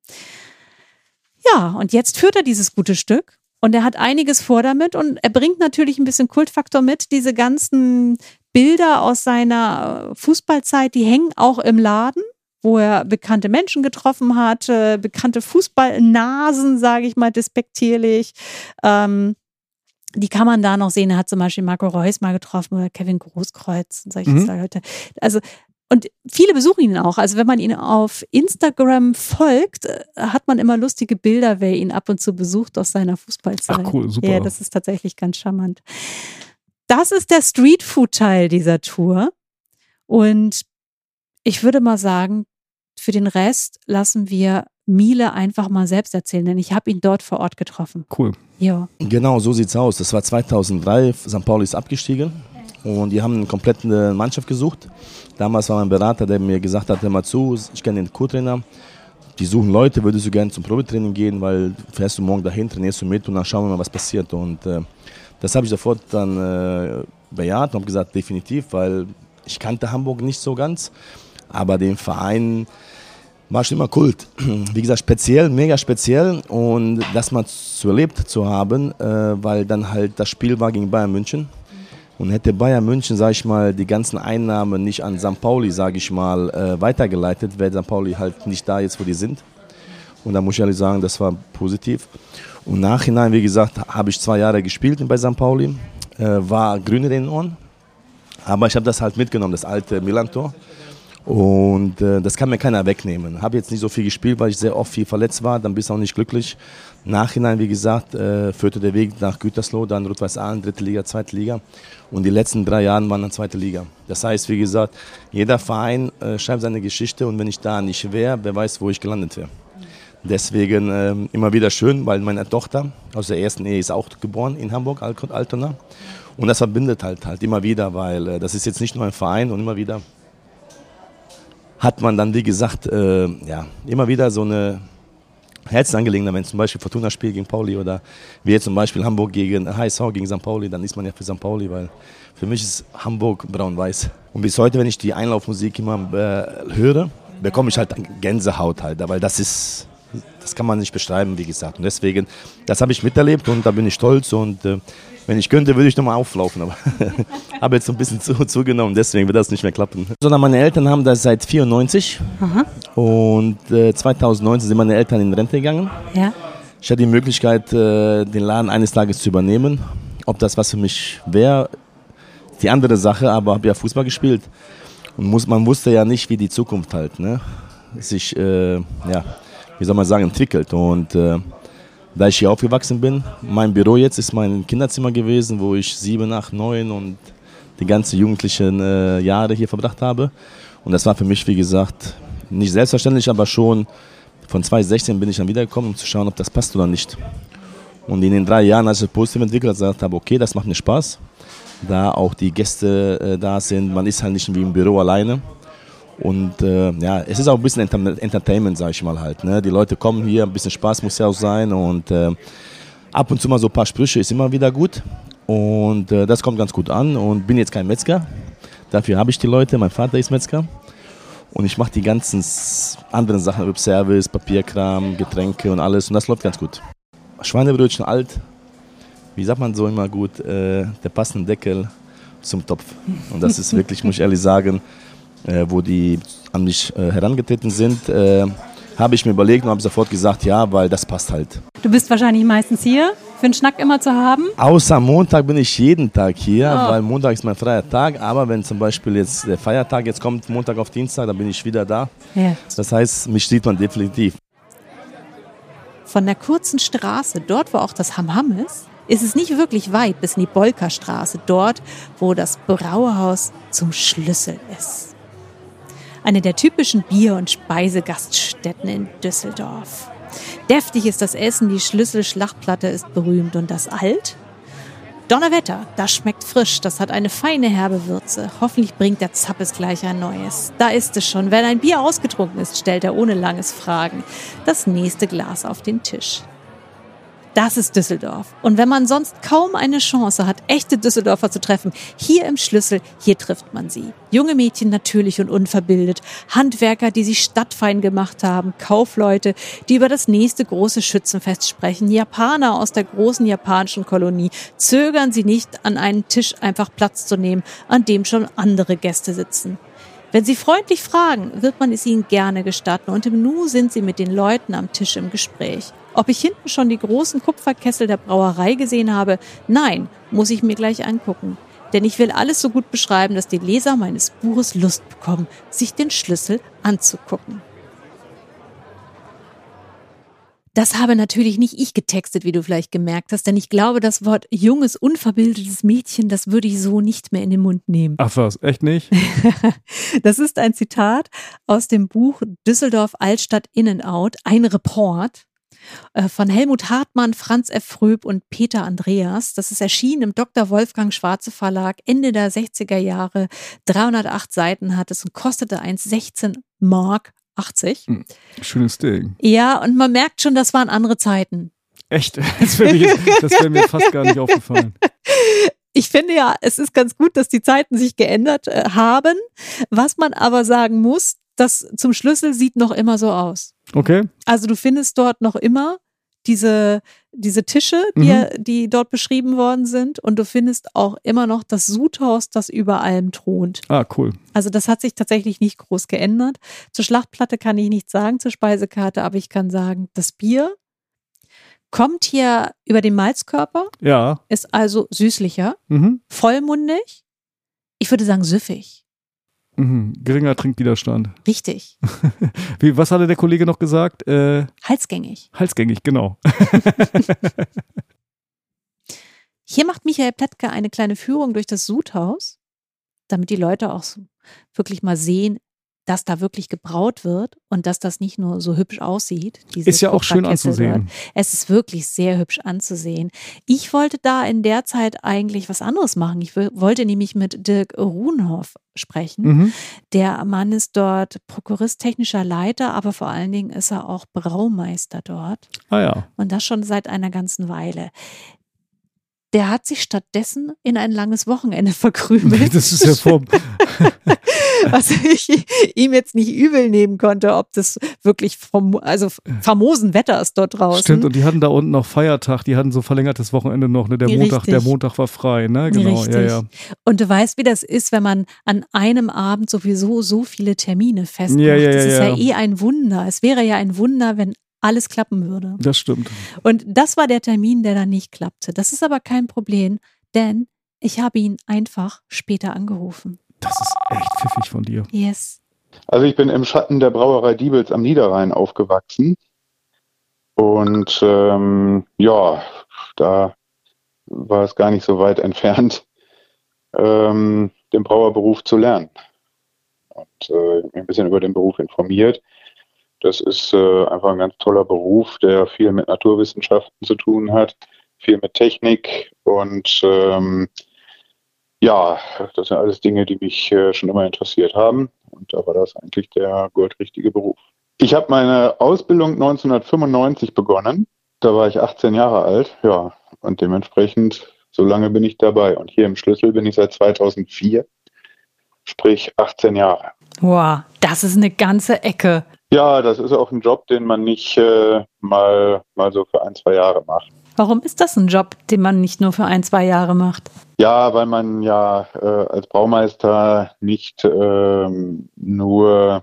Ja, und jetzt führt er dieses gute Stück. Und er hat einiges vor damit, und er bringt natürlich ein bisschen Kultfaktor mit. Diese ganzen Bilder aus seiner Fußballzeit, die hängen auch im Laden, wo er bekannte Menschen getroffen hat, bekannte Fußballnasen, sage ich mal despektierlich. Ähm, die kann man da noch sehen. Er hat zum Beispiel Marco Reus mal getroffen oder Kevin Großkreuz und solche mhm. Leute. Also Und viele besuchen ihn auch. Also wenn man ihn auf Instagram folgt, hat man immer lustige Bilder, wer ihn ab und zu besucht aus seiner Fußballzeit. Ach cool, super. Ja, das ist tatsächlich ganz charmant. Das ist der Streetfood-Teil dieser Tour. Und ich würde mal sagen, für den Rest lassen wir Miele einfach mal selbst erzählen, denn ich habe ihn dort vor Ort getroffen. Cool. Ja. Genau, so sieht's aus. Das war zweitausenddrei, Sankt Pauli ist abgestiegen und die haben eine komplette Mannschaft gesucht. Damals war mein Berater, der mir gesagt hat, hör mal zu, ich kenne den Co-Trainer, die suchen Leute, würdest du gerne zum Probetraining gehen, weil fährst du morgen dahin, trainierst du mit und dann schauen wir mal, was passiert. Und äh, das habe ich sofort dann äh, bejaht und habe gesagt, definitiv, weil ich kannte Hamburg nicht so ganz, aber den Verein war schon immer Kult. Wie gesagt, speziell, mega speziell, und das mal zu erlebt zu haben, äh, weil dann halt das Spiel war gegen Bayern München. Und hätte Bayern München, sage ich mal, die ganzen Einnahmen nicht an Sankt Pauli, sage ich mal, äh, weitergeleitet, wäre Sankt Pauli halt nicht da jetzt, wo die sind. Und da muss ich ehrlich sagen, das war positiv. Und im Nachhinein, wie gesagt, habe ich zwei Jahre gespielt bei Sankt Pauli, äh, war grün in den Ohren. Aber ich habe das halt mitgenommen, das alte Milan-Tor. Und äh, das kann mir keiner wegnehmen. Habe jetzt nicht so viel gespielt, weil ich sehr oft viel verletzt war. Dann bist du auch nicht glücklich. Nachhinein, wie gesagt, äh, führte der Weg nach Gütersloh, dann Rot-Weiß Aalen, dritte Liga, zweite Liga. Und die letzten drei Jahre waren dann zweite Liga. Das heißt, wie gesagt, jeder Verein äh, schreibt seine Geschichte. Und wenn ich da nicht wäre, wer weiß, wo ich gelandet wäre. Deswegen äh, immer wieder schön, weil meine Tochter aus der ersten Ehe ist auch geboren in Hamburg, Altona. Und das verbindet halt, halt immer wieder, weil äh, das ist jetzt nicht nur ein Verein und immer wieder hat man dann, wie gesagt, äh, ja, immer wieder so eine Herzensangelegenheit, wenn zum Beispiel Fortuna spielt gegen Pauli oder wie jetzt zum Beispiel Hamburg gegen H S V gegen Sankt Pauli, dann ist man ja für Sankt Pauli, weil für mich ist Hamburg braun-weiß. Und bis heute, wenn ich die Einlaufmusik immer äh, höre, bekomme ich halt Gänsehaut halt, weil das ist, das kann man nicht beschreiben, wie gesagt. Und deswegen, das habe ich miterlebt und da bin ich stolz und äh, wenn ich könnte, würde ich nochmal auflaufen, aber habe jetzt so ein bisschen zu, zugenommen, deswegen wird das nicht mehr klappen. Sondern meine Eltern haben das seit vierundneunzig Aha. und äh, zweitausendneunzehn sind meine Eltern in Rente gegangen. Ja. Ich hatte die Möglichkeit, äh, den Laden eines Tages zu übernehmen. Ob das was für mich wäre, die andere Sache, aber habe ja Fußball gespielt und muss, man wusste ja nicht, wie die Zukunft halt ne, sich, äh, ja, wie soll man sagen, entwickelt und äh, da ich hier aufgewachsen bin, mein Büro jetzt ist mein Kinderzimmer gewesen, wo ich sieben, acht, neun und die ganzen jugendlichen äh, Jahre hier verbracht habe. Und das war für mich, wie gesagt, nicht selbstverständlich, aber schon von zweitausendsechzehn bin ich dann wiedergekommen, um zu schauen, ob das passt oder nicht. Und in den drei Jahren, als ich das positiv entwickelt habe, gesagt habe, okay, das macht mir Spaß, da auch die Gäste äh, da sind. Man ist halt nicht wie im Büro alleine. Und äh, ja, es ist auch ein bisschen Enter- Entertainment, sag ich mal halt. Ne? Die Leute kommen hier, ein bisschen Spaß muss ja auch sein und äh, ab und zu mal so ein paar Sprüche ist immer wieder gut und äh, das kommt ganz gut an und bin jetzt kein Metzger, dafür habe ich die Leute, mein Vater ist Metzger und ich mache die ganzen anderen Sachen, Service, Papierkram, Getränke und alles und das läuft ganz gut. Schweinebrötchen alt, wie sagt man so immer gut, äh, der passende Deckel zum Topf und das ist wirklich, muss ich ehrlich sagen, Äh, wo die an mich äh, herangetreten sind, äh, habe ich mir überlegt und habe sofort gesagt, ja, weil das passt halt. Du bist wahrscheinlich meistens hier für einen Schnack immer zu haben? Außer Montag bin ich jeden Tag hier, Oh. weil Montag ist mein freier Tag, aber wenn zum Beispiel jetzt der Feiertag jetzt kommt, Montag auf Dienstag, dann bin ich wieder da. Ja. Das heißt, mich sieht man definitiv. Von der kurzen Straße, dort wo auch das Ham-Ham ist, ist es nicht wirklich weit bis in die Bolkerstraße, dort wo das Brauhaus zum Schlüssel ist. Eine der typischen Bier- und Speisegaststätten in Düsseldorf. Deftig ist das Essen, die Schlüsselschlachtplatte ist berühmt und das Alt? Donnerwetter, das schmeckt frisch, das hat eine feine herbe Würze. Hoffentlich bringt der Zappes gleich ein neues. Da ist es schon, wenn ein Bier ausgetrunken ist, stellt er ohne langes Fragen das nächste Glas auf den Tisch. Das ist Düsseldorf. Und wenn man sonst kaum eine Chance hat, echte Düsseldorfer zu treffen, hier im Schlüssel, hier trifft man sie. Junge Mädchen natürlich und unverbildet, Handwerker, die sich stadtfein gemacht haben, Kaufleute, die über das nächste große Schützenfest sprechen, Japaner aus der großen japanischen Kolonie. Zögern sie nicht, an einen Tisch einfach Platz zu nehmen, an dem schon andere Gäste sitzen. Wenn sie freundlich fragen, wird man es ihnen gerne gestatten und im Nu sind sie mit den Leuten am Tisch im Gespräch. Ob ich hinten schon die großen Kupferkessel der Brauerei gesehen habe? Nein, muss ich mir gleich angucken. Denn ich will alles so gut beschreiben, dass die Leser meines Buches Lust bekommen, sich den Schlüssel anzugucken. Das habe natürlich nicht ich getextet, wie du vielleicht gemerkt hast, denn ich glaube, das Wort junges, unverbildetes Mädchen, das würde ich so nicht mehr in den Mund nehmen. Ach was, echt nicht? Das ist ein Zitat aus dem Buch Düsseldorf Altstadt In-N-Out, ein Report von Helmut Hartmann, Franz F. Fröb und Peter Andreas. Das ist erschienen im Doktor Wolfgang Schwarze Verlag Ende der sechziger Jahre. dreihundertacht Seiten hat es und kostete eins Komma sechzehn Mark achtzig. Schönes Ding. Ja, und man merkt schon, das waren andere Zeiten. Echt? Das wäre mir, das wär mir fast gar nicht aufgefallen. Ich finde ja, es ist ganz gut, dass die Zeiten sich geändert äh, haben. Was man aber sagen muss, das zum Schlüssel sieht noch immer so aus. Okay. Also du findest dort noch immer diese, diese Tische, die, mhm. die dort beschrieben worden sind. Und du findest auch immer noch das Sudhaus, das über allem thront. Ah, cool. Also das hat sich tatsächlich nicht groß geändert. Zur Schlachtplatte kann ich nichts sagen, zur Speisekarte, aber ich kann sagen, das Bier kommt hier über den Malzkörper, ja. ist also süßlicher, mhm. vollmundig, ich würde sagen süffig. Mhm. Geringer Trinkwiderstand. Richtig. Wie, was hatte der Kollege noch gesagt? Äh, Halsgängig. Halsgängig, genau. Hier macht Michael Plättke eine kleine Führung durch das Sudhaus, damit die Leute auch so wirklich mal sehen, dass da wirklich gebraut wird und dass das nicht nur so hübsch aussieht. Ist ja auch schön anzusehen. Dort. Es ist wirklich sehr hübsch anzusehen. Ich wollte da in der Zeit eigentlich was anderes machen. Ich wollte nämlich mit Dirk Ruhnhoff sprechen. Mhm. Der Mann ist dort Prokurist, technischer Leiter, aber vor allen Dingen ist er auch Braumeister dort. Ah ja. Und das schon seit einer ganzen Weile. Der hat sich stattdessen in ein langes Wochenende verkrümelt. Das ist ja vom was ich ihm jetzt nicht übel nehmen konnte, ob das wirklich vom, also famosen Wetter ist dort draußen. Stimmt, und die hatten da unten noch Feiertag, die hatten so verlängertes Wochenende noch, ne? Der Montag, der Montag war frei, ne? Genau, Richtig. ja, ja. Und du weißt, wie das ist, wenn man an einem Abend sowieso so viele Termine festmacht. Ja, ja, das ist ja, ja eh ein Wunder. Es wäre ja ein Wunder, wenn alles klappen würde. Das stimmt. Und das war der Termin, der dann nicht klappte. Das ist aber kein Problem, denn ich habe ihn einfach später angerufen. Das ist echt pfiffig von dir. Yes. Also ich bin im Schatten der Brauerei Diebels am Niederrhein aufgewachsen. Und ähm, ja, da war es gar nicht so weit entfernt, ähm, den Brauerberuf zu lernen. Und äh, ein bisschen über den Beruf informiert. Das ist äh, einfach ein ganz toller Beruf, der viel mit Naturwissenschaften zu tun hat, viel mit Technik und ähm, ja, das sind alles Dinge, die mich äh, schon immer interessiert haben und da war das eigentlich der goldrichtige Beruf. Ich habe meine Ausbildung neunzehnhundertfünfundneunzig begonnen, da war ich achtzehn Jahre alt, ja, und dementsprechend so lange bin ich dabei und hier im Schlüssel bin ich seit zweitausendvier, sprich achtzehn Jahre. Wow, das ist eine ganze Ecke. Ja, das ist auch ein Job, den man nicht äh, mal, mal so für ein, zwei Jahre macht. Warum ist das ein Job, den man nicht nur für ein, zwei Jahre macht? Ja, weil man ja äh, als Braumeister nicht ähm, nur,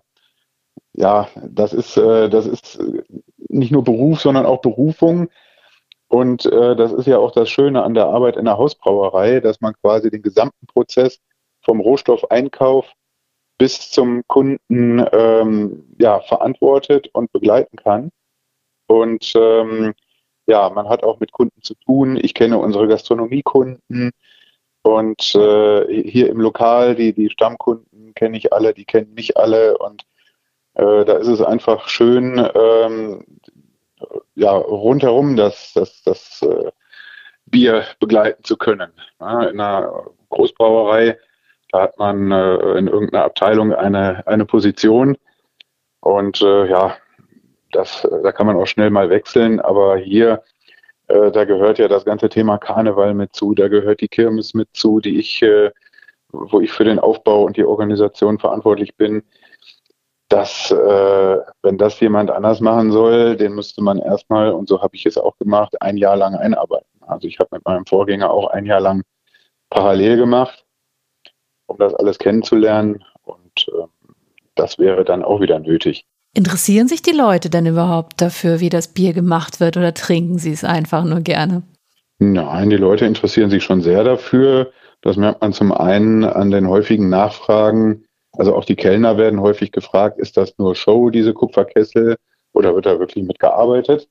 ja, das ist, äh, das ist nicht nur Beruf, sondern auch Berufung. Und äh, das ist ja auch das Schöne an der Arbeit in der Hausbrauerei, dass man quasi den gesamten Prozess vom Rohstoffeinkauf bis zum Kunden ähm, ja, verantwortet und begleiten kann. Und ähm, ja, man hat auch mit Kunden zu tun. Ich kenne unsere Gastronomiekunden und äh, hier im Lokal, die, die Stammkunden kenne ich alle, die kennen mich alle und äh, da ist es einfach schön, ähm, ja, rundherum das, das, das äh, Bier begleiten zu können. Ja, in einer Großbrauerei, da hat man äh, in irgendeiner Abteilung eine, eine Position und äh, ja, das, da kann man auch schnell mal wechseln, aber hier, äh, da gehört ja das ganze Thema Karneval mit zu, da gehört die Kirmes mit zu, die ich, äh, wo ich für den Aufbau und die Organisation verantwortlich bin. Dass, äh, wenn das jemand anders machen soll, den müsste man erstmal, und so habe ich es auch gemacht, ein Jahr lang einarbeiten. Also ich habe mit meinem Vorgänger auch ein Jahr lang parallel gemacht, um das alles kennenzulernen und äh, das wäre dann auch wieder nötig. Interessieren sich die Leute denn überhaupt dafür, wie das Bier gemacht wird, oder trinken sie es einfach nur gerne? Nein, die Leute interessieren sich schon sehr dafür. Das merkt man zum einen an den häufigen Nachfragen. Also auch die Kellner werden häufig gefragt, ist das nur Show, diese Kupferkessel, oder wird da wirklich mitgearbeitet?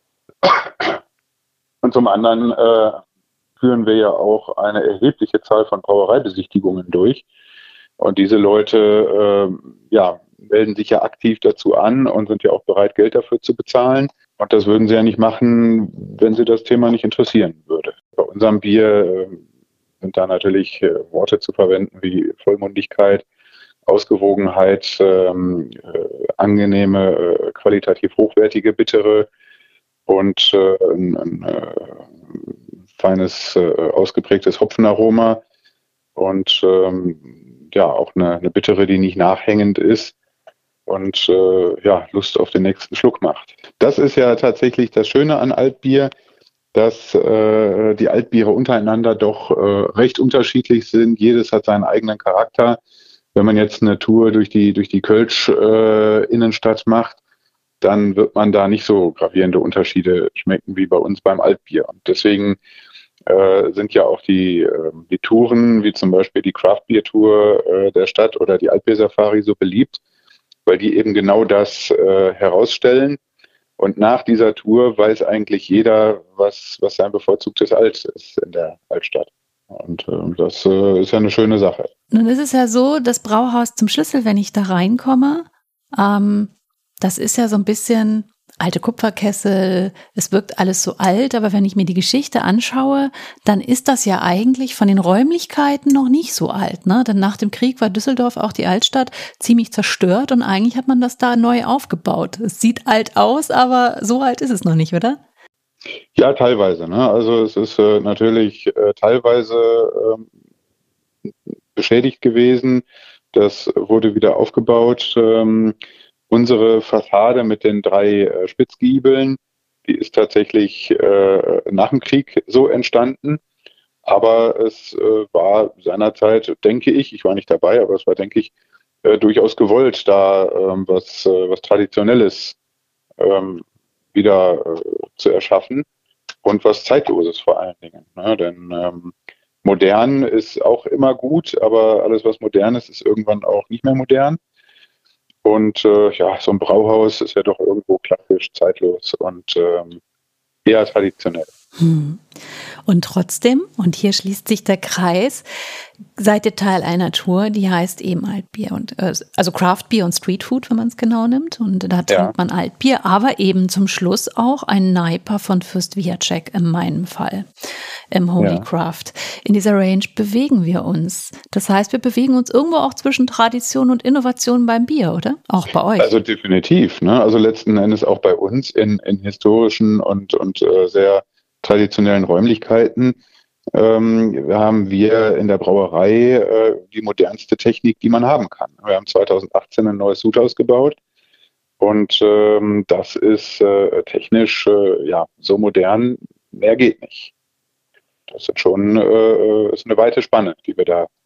Und zum anderen äh, führen wir ja auch eine erhebliche Zahl von Brauereibesichtigungen durch. Und diese Leute äh, ja, melden sich ja aktiv dazu an und sind ja auch bereit, Geld dafür zu bezahlen. Und das würden sie ja nicht machen, wenn sie das Thema nicht interessieren würde. Bei unserem Bier äh, sind da natürlich äh, Worte zu verwenden wie Vollmundigkeit, Ausgewogenheit, ähm, äh, angenehme, äh, qualitativ hochwertige, bittere und äh, ein, ein äh, feines, äh, ausgeprägtes Hopfenaroma und ähm, ja, auch eine, eine bittere, die nicht nachhängend ist. und äh, ja, Lust auf den nächsten Schluck macht. Das ist ja tatsächlich das Schöne an Altbier, dass äh, die Altbiere untereinander doch äh, recht unterschiedlich sind. Jedes hat seinen eigenen Charakter. Wenn man jetzt eine Tour durch die, durch die Kölsch-Innenstadt äh, macht, dann wird man da nicht so gravierende Unterschiede schmecken wie bei uns beim Altbier. Und deswegen äh, sind ja auch die, äh, die Touren, wie zum Beispiel die Craft-Bier-Tour äh, der Stadt oder die Altbier-Safari so beliebt, weil die eben genau das äh, herausstellen. Und nach dieser Tour weiß eigentlich jeder, was, was sein bevorzugtes Alt ist in der Altstadt. Und äh, das äh, ist ja eine schöne Sache. Nun ist es ja so, das Brauhaus zum Schlüssel, wenn ich da reinkomme, ähm, das ist ja so ein bisschen alte Kupferkessel, es wirkt alles so alt, aber wenn ich mir die Geschichte anschaue, dann ist das ja eigentlich von den Räumlichkeiten noch nicht so alt, ne? Denn nach dem Krieg war Düsseldorf, auch die Altstadt, ziemlich zerstört und eigentlich hat man das da neu aufgebaut. Es sieht alt aus, aber so alt ist es noch nicht, oder? Ja, teilweise. Ne? Also es ist äh, natürlich äh, teilweise ähm, beschädigt gewesen. Das wurde wieder aufgebaut. Ähm, Unsere Fassade mit den drei äh, Spitzgiebeln, die ist tatsächlich äh, nach dem Krieg so entstanden. Aber es äh, war seinerzeit, denke ich, ich war nicht dabei, aber es war, denke ich, äh, durchaus gewollt, da ähm, was, äh, was Traditionelles ähm, wieder äh, zu erschaffen und was Zeitloses vor allen Dingen. Ne? Denn ähm, modern ist auch immer gut, aber alles, was modern ist, ist irgendwann auch nicht mehr modern. Und äh, ja, so ein Brauhaus ist ja doch irgendwo klassisch, zeitlos und ähm, eher traditionell. Hm. Und trotzdem, und hier schließt sich der Kreis, seid ihr Teil einer Tour, die heißt eben Altbier und äh, also Craftbier und Streetfood, wenn man es genau nimmt. Und da trinkt ja. man Altbier, aber eben zum Schluss auch ein Naiper von Fürst Wiacek in meinem Fall, im Holy ja. Craft. In dieser Range bewegen wir uns. Das heißt, wir bewegen uns irgendwo auch zwischen Tradition und Innovation beim Bier, oder? Auch bei euch. Also definitiv. Ne? Also letzten Endes auch bei uns in, in historischen und, und äh, sehr traditionellen Räumlichkeiten ähm, haben wir in der Brauerei äh, die modernste Technik, die man haben kann. Wir haben zweitausendachtzehn ein neues Sudhaus gebaut und ähm, das ist äh, technisch äh, ja so modern, mehr geht nicht. Das ist schon äh, ist eine weite Spanne, die wir da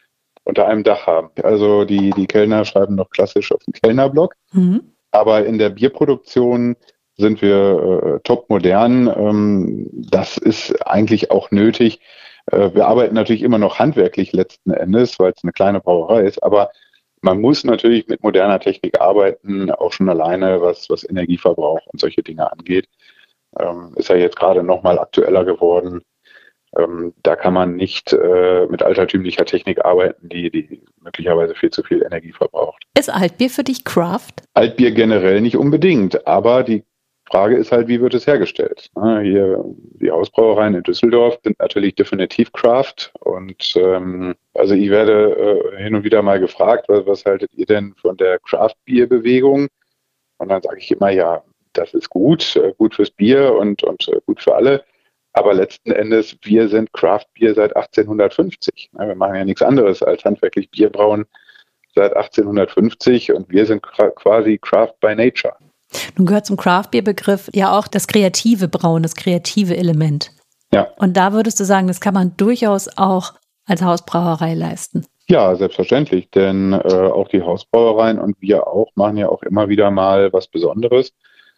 unter einem Dach haben. Also die, die Kellner schreiben noch klassisch auf dem Kellnerblock, mhm. aber in der Bierproduktion sind wir äh, top modern. Ähm, das ist eigentlich auch nötig. Äh, wir arbeiten natürlich immer noch handwerklich letzten Endes, weil es eine kleine Brauerei ist, aber man muss natürlich mit moderner Technik arbeiten, auch schon alleine, was, was Energieverbrauch und solche Dinge angeht. Ähm, ist ja jetzt gerade nochmal aktueller geworden. Ähm, da kann man nicht äh, mit altertümlicher Technik arbeiten, die, die möglicherweise viel zu viel Energie verbraucht. Ist Altbier für dich Craft? Altbier generell nicht unbedingt, aber die Frage ist halt, wie wird es hergestellt? Hier die Hausbrauereien in Düsseldorf sind natürlich definitiv Craft und ähm, also ich werde äh, hin und wieder mal gefragt, was, was haltet ihr denn von der Craft-Bier-Bewegung? Und dann sage ich immer, ja, das ist gut, äh, gut fürs Bier und, und äh, gut für alle, aber letzten Endes, wir sind Craft-Bier seit achtzehnhundertfünfzig. Ja, wir machen ja nichts anderes als handwerklich Bier brauen seit achtzehnhundertfünfzig und wir sind quasi Craft by Nature. Nun gehört zum Craft-Bier-Begriff ja auch das kreative Brauen, das kreative Element. Ja. Und da würdest du sagen, das kann man durchaus auch als Hausbrauerei leisten. Ja, selbstverständlich, denn äh, auch die Hausbrauereien und wir auch machen ja auch immer wieder mal was Besonderes,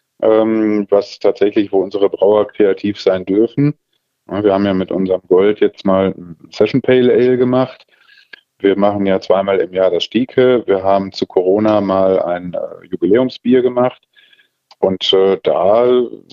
ähm, was tatsächlich, wo unsere Brauer kreativ sein dürfen. Ja, wir haben ja mit unserem Gold jetzt mal ein Session Pale Ale gemacht. Wir machen ja zweimal im Jahr das Stieke. Wir haben zu Corona mal ein äh, Jubiläumsbier gemacht. Und äh, da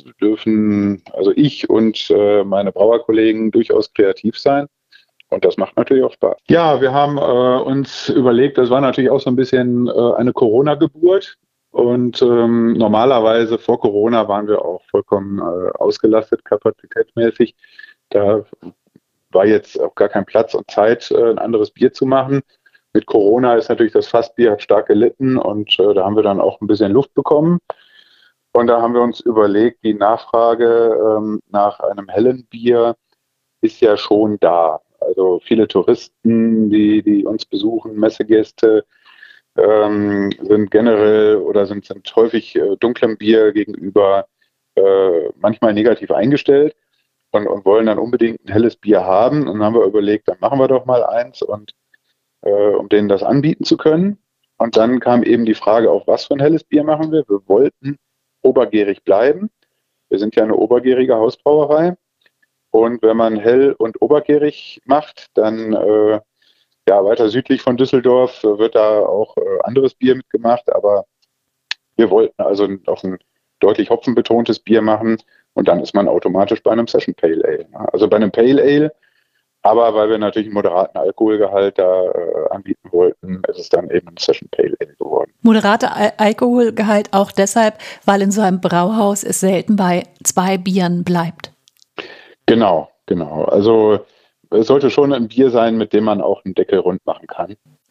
dürfen also ich und äh, meine Brauerkollegen durchaus kreativ sein. Und das macht natürlich auch Spaß. Ja, wir haben äh, uns überlegt, das war natürlich auch so ein bisschen äh, eine Corona-Geburt. Und ähm, normalerweise vor Corona waren wir auch vollkommen äh, ausgelastet, kapazitätsmäßig. Da war jetzt auch gar kein Platz und Zeit, äh, ein anderes Bier zu machen. Mit Corona ist natürlich das Fassbier hat stark gelitten und äh, da haben wir dann auch ein bisschen Luft bekommen. Und da haben wir uns überlegt, die Nachfrage ähm, nach einem hellen Bier ist ja schon da. Also viele Touristen, die, die uns besuchen, Messegäste, ähm, sind generell oder sind, sind häufig äh, dunklem Bier gegenüber äh, manchmal negativ eingestellt und, und wollen dann unbedingt ein helles Bier haben. Und dann haben wir überlegt, dann machen wir doch mal eins, und äh, um denen das anbieten zu können. Und dann kam eben die Frage auf, was für ein helles Bier machen wir. Wir wollten obergärig bleiben. Wir sind ja eine obergärige Hausbrauerei. Und wenn man hell und obergärig macht, dann äh, ja, weiter südlich von Düsseldorf äh, wird da auch äh, anderes Bier mitgemacht. Aber wir wollten also auch ein deutlich hopfenbetontes Bier machen. Und dann ist man automatisch bei einem Session Pale Ale. Also bei einem Pale Ale. Aber weil wir natürlich einen moderaten Alkoholgehalt da äh, anbieten wollten, ist es dann eben ein Session Pale Ale geworden. Moderater Al- Alkoholgehalt auch deshalb, weil in so einem Brauhaus es selten bei zwei Bieren bleibt. Genau, genau. Also es sollte schon ein Bier sein, mit dem man auch einen Deckel rund machen kann.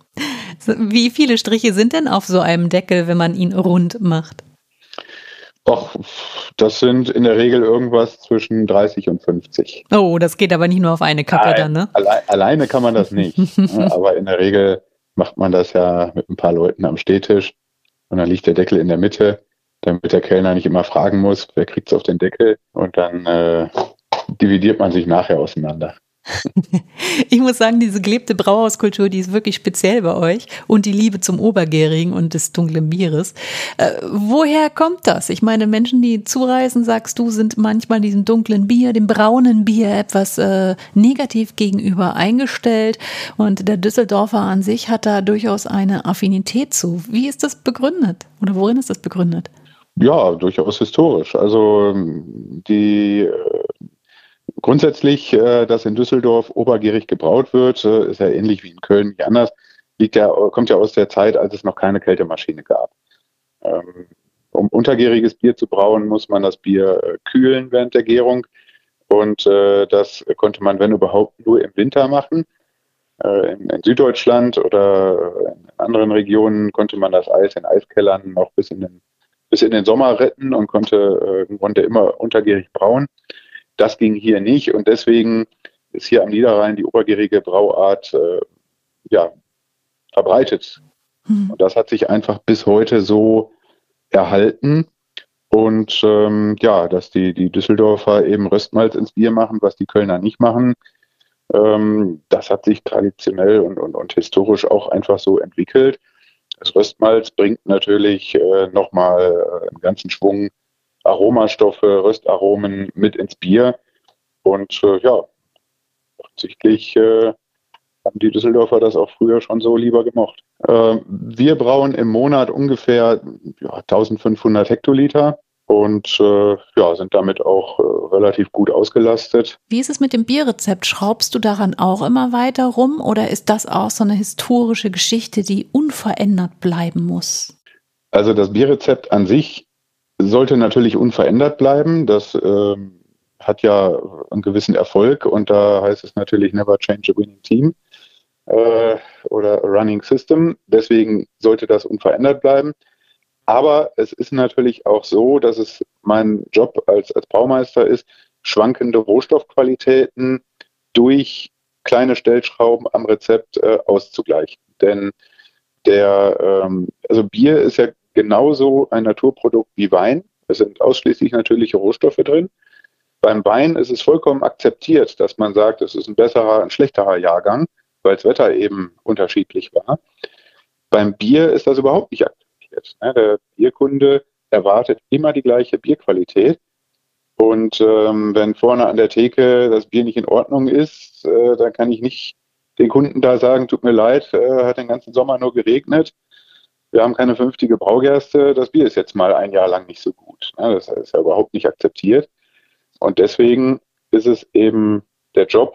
Wie viele Striche sind denn auf so einem Deckel, wenn man ihn rund macht? Och, das sind in der Regel irgendwas zwischen dreißig und fünfzig. Oh, das geht aber nicht nur auf eine Kappe dann, ne? Alle, alleine kann man das nicht. Aber in der Regel macht man das ja mit ein paar Leuten am Stehtisch. Und dann liegt der Deckel in der Mitte, damit der Kellner nicht immer fragen muss, wer kriegt's auf den Deckel. Und dann äh, dividiert man sich nachher auseinander. Ich muss sagen, diese gelebte Brauhauskultur, die ist wirklich speziell bei euch, und die Liebe zum Obergärigen und des dunklen Bieres. Äh, woher kommt das? Ich meine, Menschen, die zureisen, sagst du, sind manchmal diesem dunklen Bier, dem braunen Bier etwas äh, negativ gegenüber eingestellt, und der Düsseldorfer an sich hat da durchaus eine Affinität zu. Wie ist das begründet? Oder worin ist das begründet? Ja, durchaus historisch. Also die äh, Grundsätzlich, äh, dass in Düsseldorf obergärig gebraut wird, äh, ist ja ähnlich wie in Köln, nicht anders, liegt ja, kommt ja aus der Zeit, als es noch keine Kältemaschine gab. Ähm, um untergäriges Bier zu brauen, muss man das Bier äh, kühlen während der Gärung, und äh, das konnte man, wenn überhaupt, nur im Winter machen. Äh, in, in Süddeutschland oder in anderen Regionen konnte man das Eis in Eiskellern noch bis in den, bis in den Sommer retten und konnte äh, im Grunde immer untergärig brauen. Das ging hier nicht, und deswegen ist hier am Niederrhein die obergärige Brauart äh, ja, verbreitet. Mhm. Und das hat sich einfach bis heute so erhalten. Und ähm, ja, dass die, die Düsseldorfer eben Röstmalz ins Bier machen, was die Kölner nicht machen, ähm, das hat sich traditionell und, und, und historisch auch einfach so entwickelt. Das Röstmalz bringt natürlich äh, nochmal äh, einen ganzen Schwung Aromastoffe, Röstaromen mit ins Bier. Und äh, ja, offensichtlich äh, haben die Düsseldorfer das auch früher schon so lieber gemocht. Äh, wir brauen im Monat ungefähr ja, eintausendfünfhundert Hektoliter und äh, ja, sind damit auch äh, relativ gut ausgelastet. Wie ist es mit dem Bierrezept? Schraubst du daran auch immer weiter rum, oder ist das auch so eine historische Geschichte, die unverändert bleiben muss? Also das Bierrezept an sich sollte natürlich unverändert bleiben. Das äh, hat ja einen gewissen Erfolg, und da heißt es natürlich never change a winning team äh, oder a running system. Deswegen sollte das unverändert bleiben. Aber es ist natürlich auch so, dass es mein Job als, als Braumeister ist, schwankende Rohstoffqualitäten durch kleine Stellschrauben am Rezept äh, auszugleichen. Denn der, ähm, also Bier ist ja genauso ein Naturprodukt wie Wein. Es sind ausschließlich natürliche Rohstoffe drin. Beim Wein ist es vollkommen akzeptiert, dass man sagt, es ist ein besserer, ein schlechterer Jahrgang, weil das Wetter eben unterschiedlich war. Beim Bier ist das überhaupt nicht akzeptiert. Der Bierkunde erwartet immer die gleiche Bierqualität. Und ähm, wenn vorne an der Theke das Bier nicht in Ordnung ist, äh, dann kann ich nicht den Kunden da sagen, tut mir leid, äh, hat den ganzen Sommer nur geregnet. Wir haben keine vernünftige Braugerste, das Bier ist jetzt mal ein Jahr lang nicht so gut. Das ist ja überhaupt nicht akzeptiert. Und deswegen ist es eben der Job,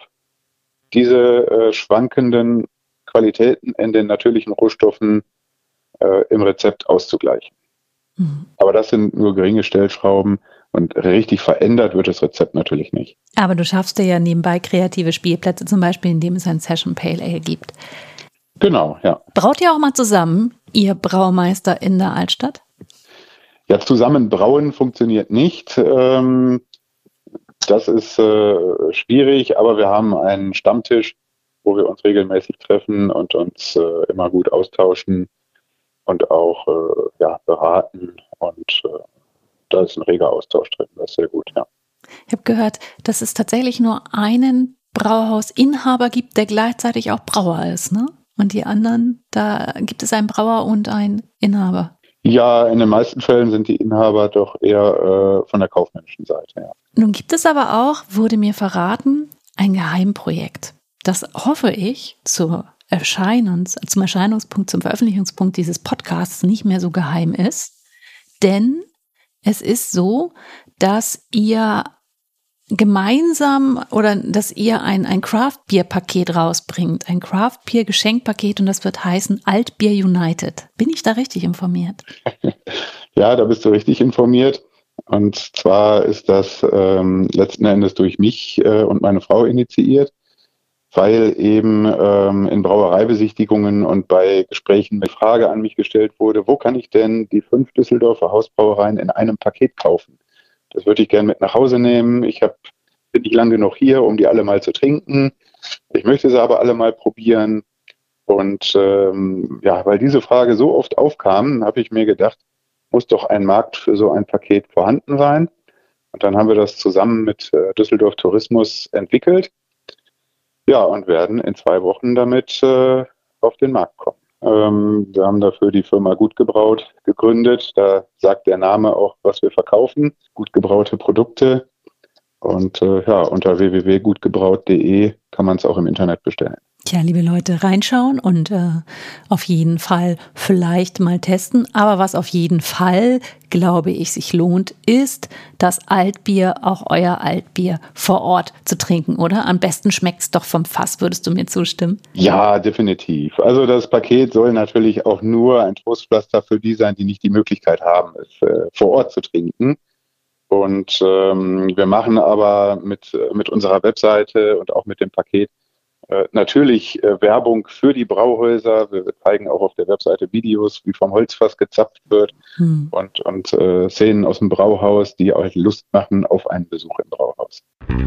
diese äh, schwankenden Qualitäten in den natürlichen Rohstoffen äh, im Rezept auszugleichen. Mhm. Aber das sind nur geringe Stellschrauben, und richtig verändert wird das Rezept natürlich nicht. Aber du schaffst dir ja nebenbei kreative Spielplätze, zum Beispiel indem es ein Session Pale Ale gibt. Genau, ja. Braut ihr auch mal zusammen, ihr Braumeister in der Altstadt? Ja, zusammen brauen funktioniert nicht. Ähm, das ist äh, schwierig, aber wir haben einen Stammtisch, wo wir uns regelmäßig treffen und uns äh, immer gut austauschen. und auch äh, ja, beraten. Und äh, da ist ein reger Austausch drin. Das ist sehr gut, ja. Ich habe gehört, dass es tatsächlich nur einen Brauhausinhaber gibt, der gleichzeitig auch Brauer ist, ne? Und die anderen, da gibt es einen Brauer und einen Inhaber. Ja, in den meisten Fällen sind die Inhaber doch eher äh, von der kaufmännischen Seite, ja. Nun gibt es aber auch, wurde mir verraten, ein Geheimprojekt. Das hoffe ich zu Erscheinungs-, zum Erscheinungspunkt, zum Veröffentlichungspunkt dieses Podcasts nicht mehr so geheim ist. Denn es ist so, dass ihr gemeinsam oder dass ihr ein, ein Craft-Bier-Paket rausbringt, ein Craft-Bier-Geschenkpaket, und das wird heißen Altbier United. Bin ich da richtig informiert? Ja, da bist du richtig informiert. Und zwar ist das ähm, letzten Endes durch mich äh, und meine Frau initiiert, weil eben ähm, in Brauereibesichtigungen und bei Gesprächen eine Frage an mich gestellt wurde, wo kann ich denn die fünf Düsseldorfer Hausbrauereien in einem Paket kaufen? Das würde ich gerne mit nach Hause nehmen. Ich hab, bin nicht lang genug hier, um die alle mal zu trinken. Ich möchte sie aber alle mal probieren. Und ähm, ja, weil diese Frage so oft aufkam, habe ich mir gedacht, muss doch ein Markt für so ein Paket vorhanden sein. Und dann haben wir das zusammen mit äh, Düsseldorf Tourismus entwickelt. Ja, und werden in zwei Wochen damit äh, auf den Markt kommen. Ähm, wir haben dafür die Firma Gut Gebraut gegründet. Da sagt der Name auch, was wir verkaufen. Gut gebraute Produkte. Und äh, ja, unter w w w punkt gutgebraut punkt d e kann man es auch im Internet bestellen. Tja, liebe Leute, reinschauen und äh, auf jeden Fall vielleicht mal testen. Aber was auf jeden Fall, glaube ich, sich lohnt, ist das Altbier, auch euer Altbier vor Ort zu trinken, oder? Am besten schmeckt es doch vom Fass, würdest du mir zustimmen? Ja, definitiv. Also das Paket soll natürlich auch nur ein Trostpflaster für die sein, die nicht die Möglichkeit haben, es äh, vor Ort zu trinken. Und ähm, wir machen aber mit, mit unserer Webseite und auch mit dem Paket äh, natürlich äh, Werbung für die Brauhäuser. Wir zeigen auch auf der Webseite Videos, wie vom Holzfass gezapft wird hm. und, und äh, Szenen aus dem Brauhaus, die euch Lust machen auf einen Besuch im Brauhaus.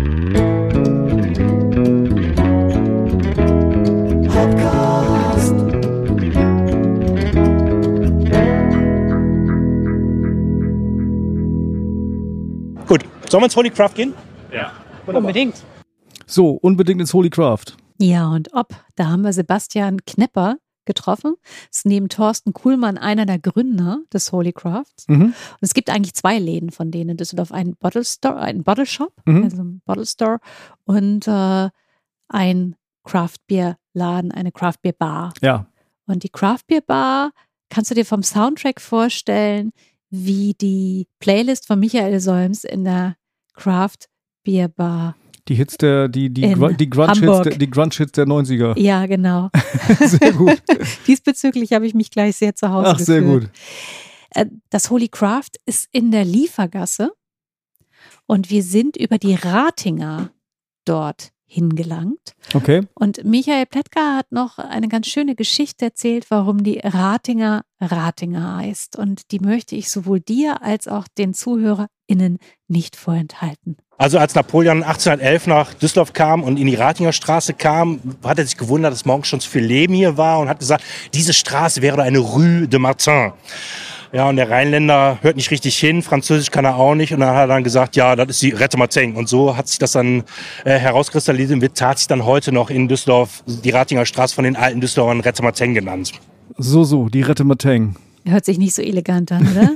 Gut, sollen wir ins Holy Craft gehen? Ja. Wunderbar. Unbedingt. So, unbedingt ins Holy Craft. Ja, und ob, da haben wir Sebastian Knepper getroffen. Das ist neben Thorsten Kuhlmann einer der Gründer des Holy Crafts. Mhm. Und es gibt eigentlich zwei Läden von denen in Düsseldorf. Einen Bottle Store, einen Bottle Shop, mhm. also ein Bottle Store und äh, ein Craft Beer Laden, eine Craft Beer Bar. Ja. Und die Craft Beer Bar, kannst du dir vom Soundtrack vorstellen, wie die Playlist von Michael Solms in der Craft Beer Bar. Die Hits der, die, die, Gr- die Grunge-Hits der, die Grunge-Hits der neunziger. Ja, genau. Sehr gut. Diesbezüglich habe ich mich gleich sehr zu Hause Ach, gefühlt. sehr gut. Das Holy Craft ist in der Liefergasse und wir sind über die Ratinger dort hingelangt. Okay. Und Michael Pletka hat noch eine ganz schöne Geschichte erzählt, warum die Ratinger Ratinger heißt. Und die möchte ich sowohl dir als auch den ZuhörerInnen nicht vorenthalten. Also als Napoleon achtzehnhundertelf nach Düsseldorf kam und in die Ratinger Straße kam, hat er sich gewundert, dass morgens schon zu viel Leben hier war und hat gesagt, diese Straße wäre eine Rue de Martin. Ja, und der Rheinländer hört nicht richtig hin, Französisch kann er auch nicht. Und dann hat er dann gesagt, ja, das ist die Rette-Martin. Und so hat sich das dann äh, herauskristallisiert und wird tatsächlich dann heute noch in Düsseldorf die Ratinger Straße von den alten Düsseldorfern Rette-Martin genannt. So, so, die Rette-Martin. Hört sich nicht so elegant an, oder?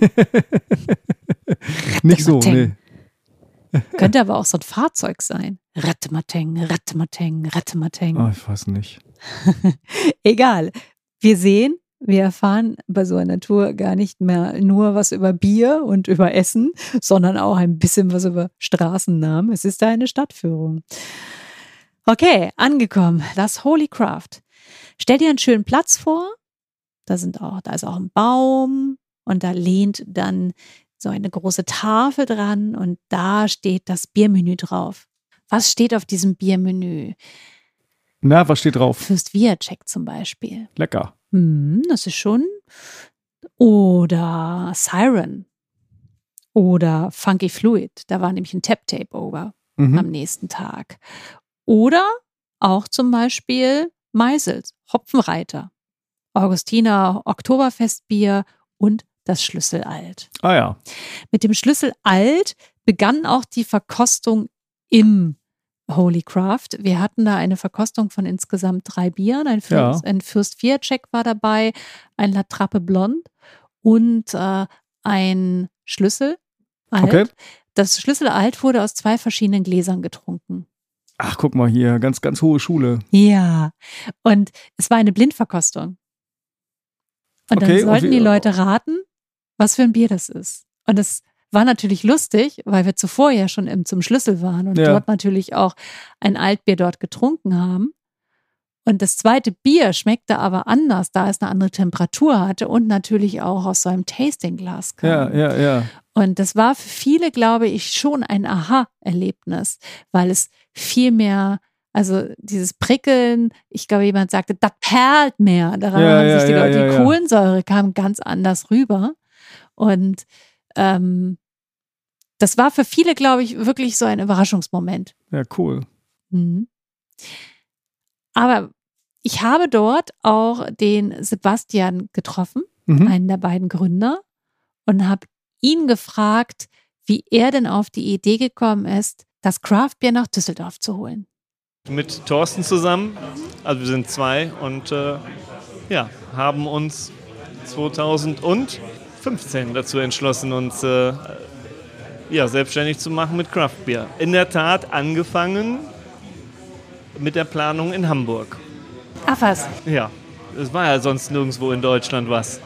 Nicht so, nee. Könnte aber auch so ein Fahrzeug sein. Rette-Martin, Rette-Martin, Rette-Martin. Oh, ich weiß nicht. Egal. Wir sehen, wir erfahren bei so einer Tour gar nicht mehr nur was über Bier und über Essen, sondern auch ein bisschen was über Straßennamen. Es ist eine Stadtführung. Okay, angekommen. Das Holy Craft. Stell dir einen schönen Platz vor. Da sind auch, da ist auch ein Baum und da lehnt dann so eine große Tafel dran und da steht das Biermenü drauf. Was steht auf diesem Biermenü? Na, was steht drauf? Fürst Wiacek zum Beispiel. Lecker. Hm, das ist schon. Oder Siren. Oder Funky Fluid. Da war nämlich ein Tap-Tape-Over mhm. am nächsten Tag. Oder auch zum Beispiel Meisels, Hopfenreiter. Augustiner Oktoberfestbier und das Schlüssel Alt. Ah ja. Mit dem Schlüssel Alt begann auch die Verkostung im Holy Craft. Wir hatten da eine Verkostung von insgesamt drei Bieren. Ein Fürst, ja. ein Fürst Viacek war dabei, ein La Trappe Blonde und äh, ein Schlüssel Alt. Okay. Das Schlüssel Alt wurde aus zwei verschiedenen Gläsern getrunken. Ach, guck mal hier, ganz, ganz hohe Schule. Ja, und es war eine Blindverkostung. Und dann okay, sollten und wie, die Leute raten, was für ein Bier das ist. Und das war natürlich lustig, weil wir zuvor ja schon im, zum Schlüssel waren und ja. dort natürlich auch ein Altbier dort getrunken haben. Und das zweite Bier schmeckte aber anders, da es eine andere Temperatur hatte und natürlich auch aus so einem Tastingglas kam. Ja, ja, ja. Und das war für viele, glaube ich, schon ein Aha-Erlebnis, weil es viel mehr, also dieses Prickeln, ich glaube, jemand sagte, das perlt mehr. Daran ja, haben ja, sich die ja, Leute, ja, die ja. Kohlensäure kam ganz anders rüber. Und ähm, das war für viele, glaube ich, wirklich so ein Überraschungsmoment. Ja, cool. Mhm. Aber ich habe dort auch den Sebastian getroffen, Mhm. einen der beiden Gründer, und habe ihn gefragt, wie er denn auf die Idee gekommen ist, das Craftbier nach Düsseldorf zu holen. Mit Thorsten zusammen, also wir sind zwei und äh, ja, haben uns zweitausendfünfzehn dazu entschlossen, uns äh, ja, selbstständig zu machen mit Craftbier. In der Tat angefangen mit der Planung in Hamburg. Ach was. Ja, es war ja sonst nirgendwo in Deutschland was.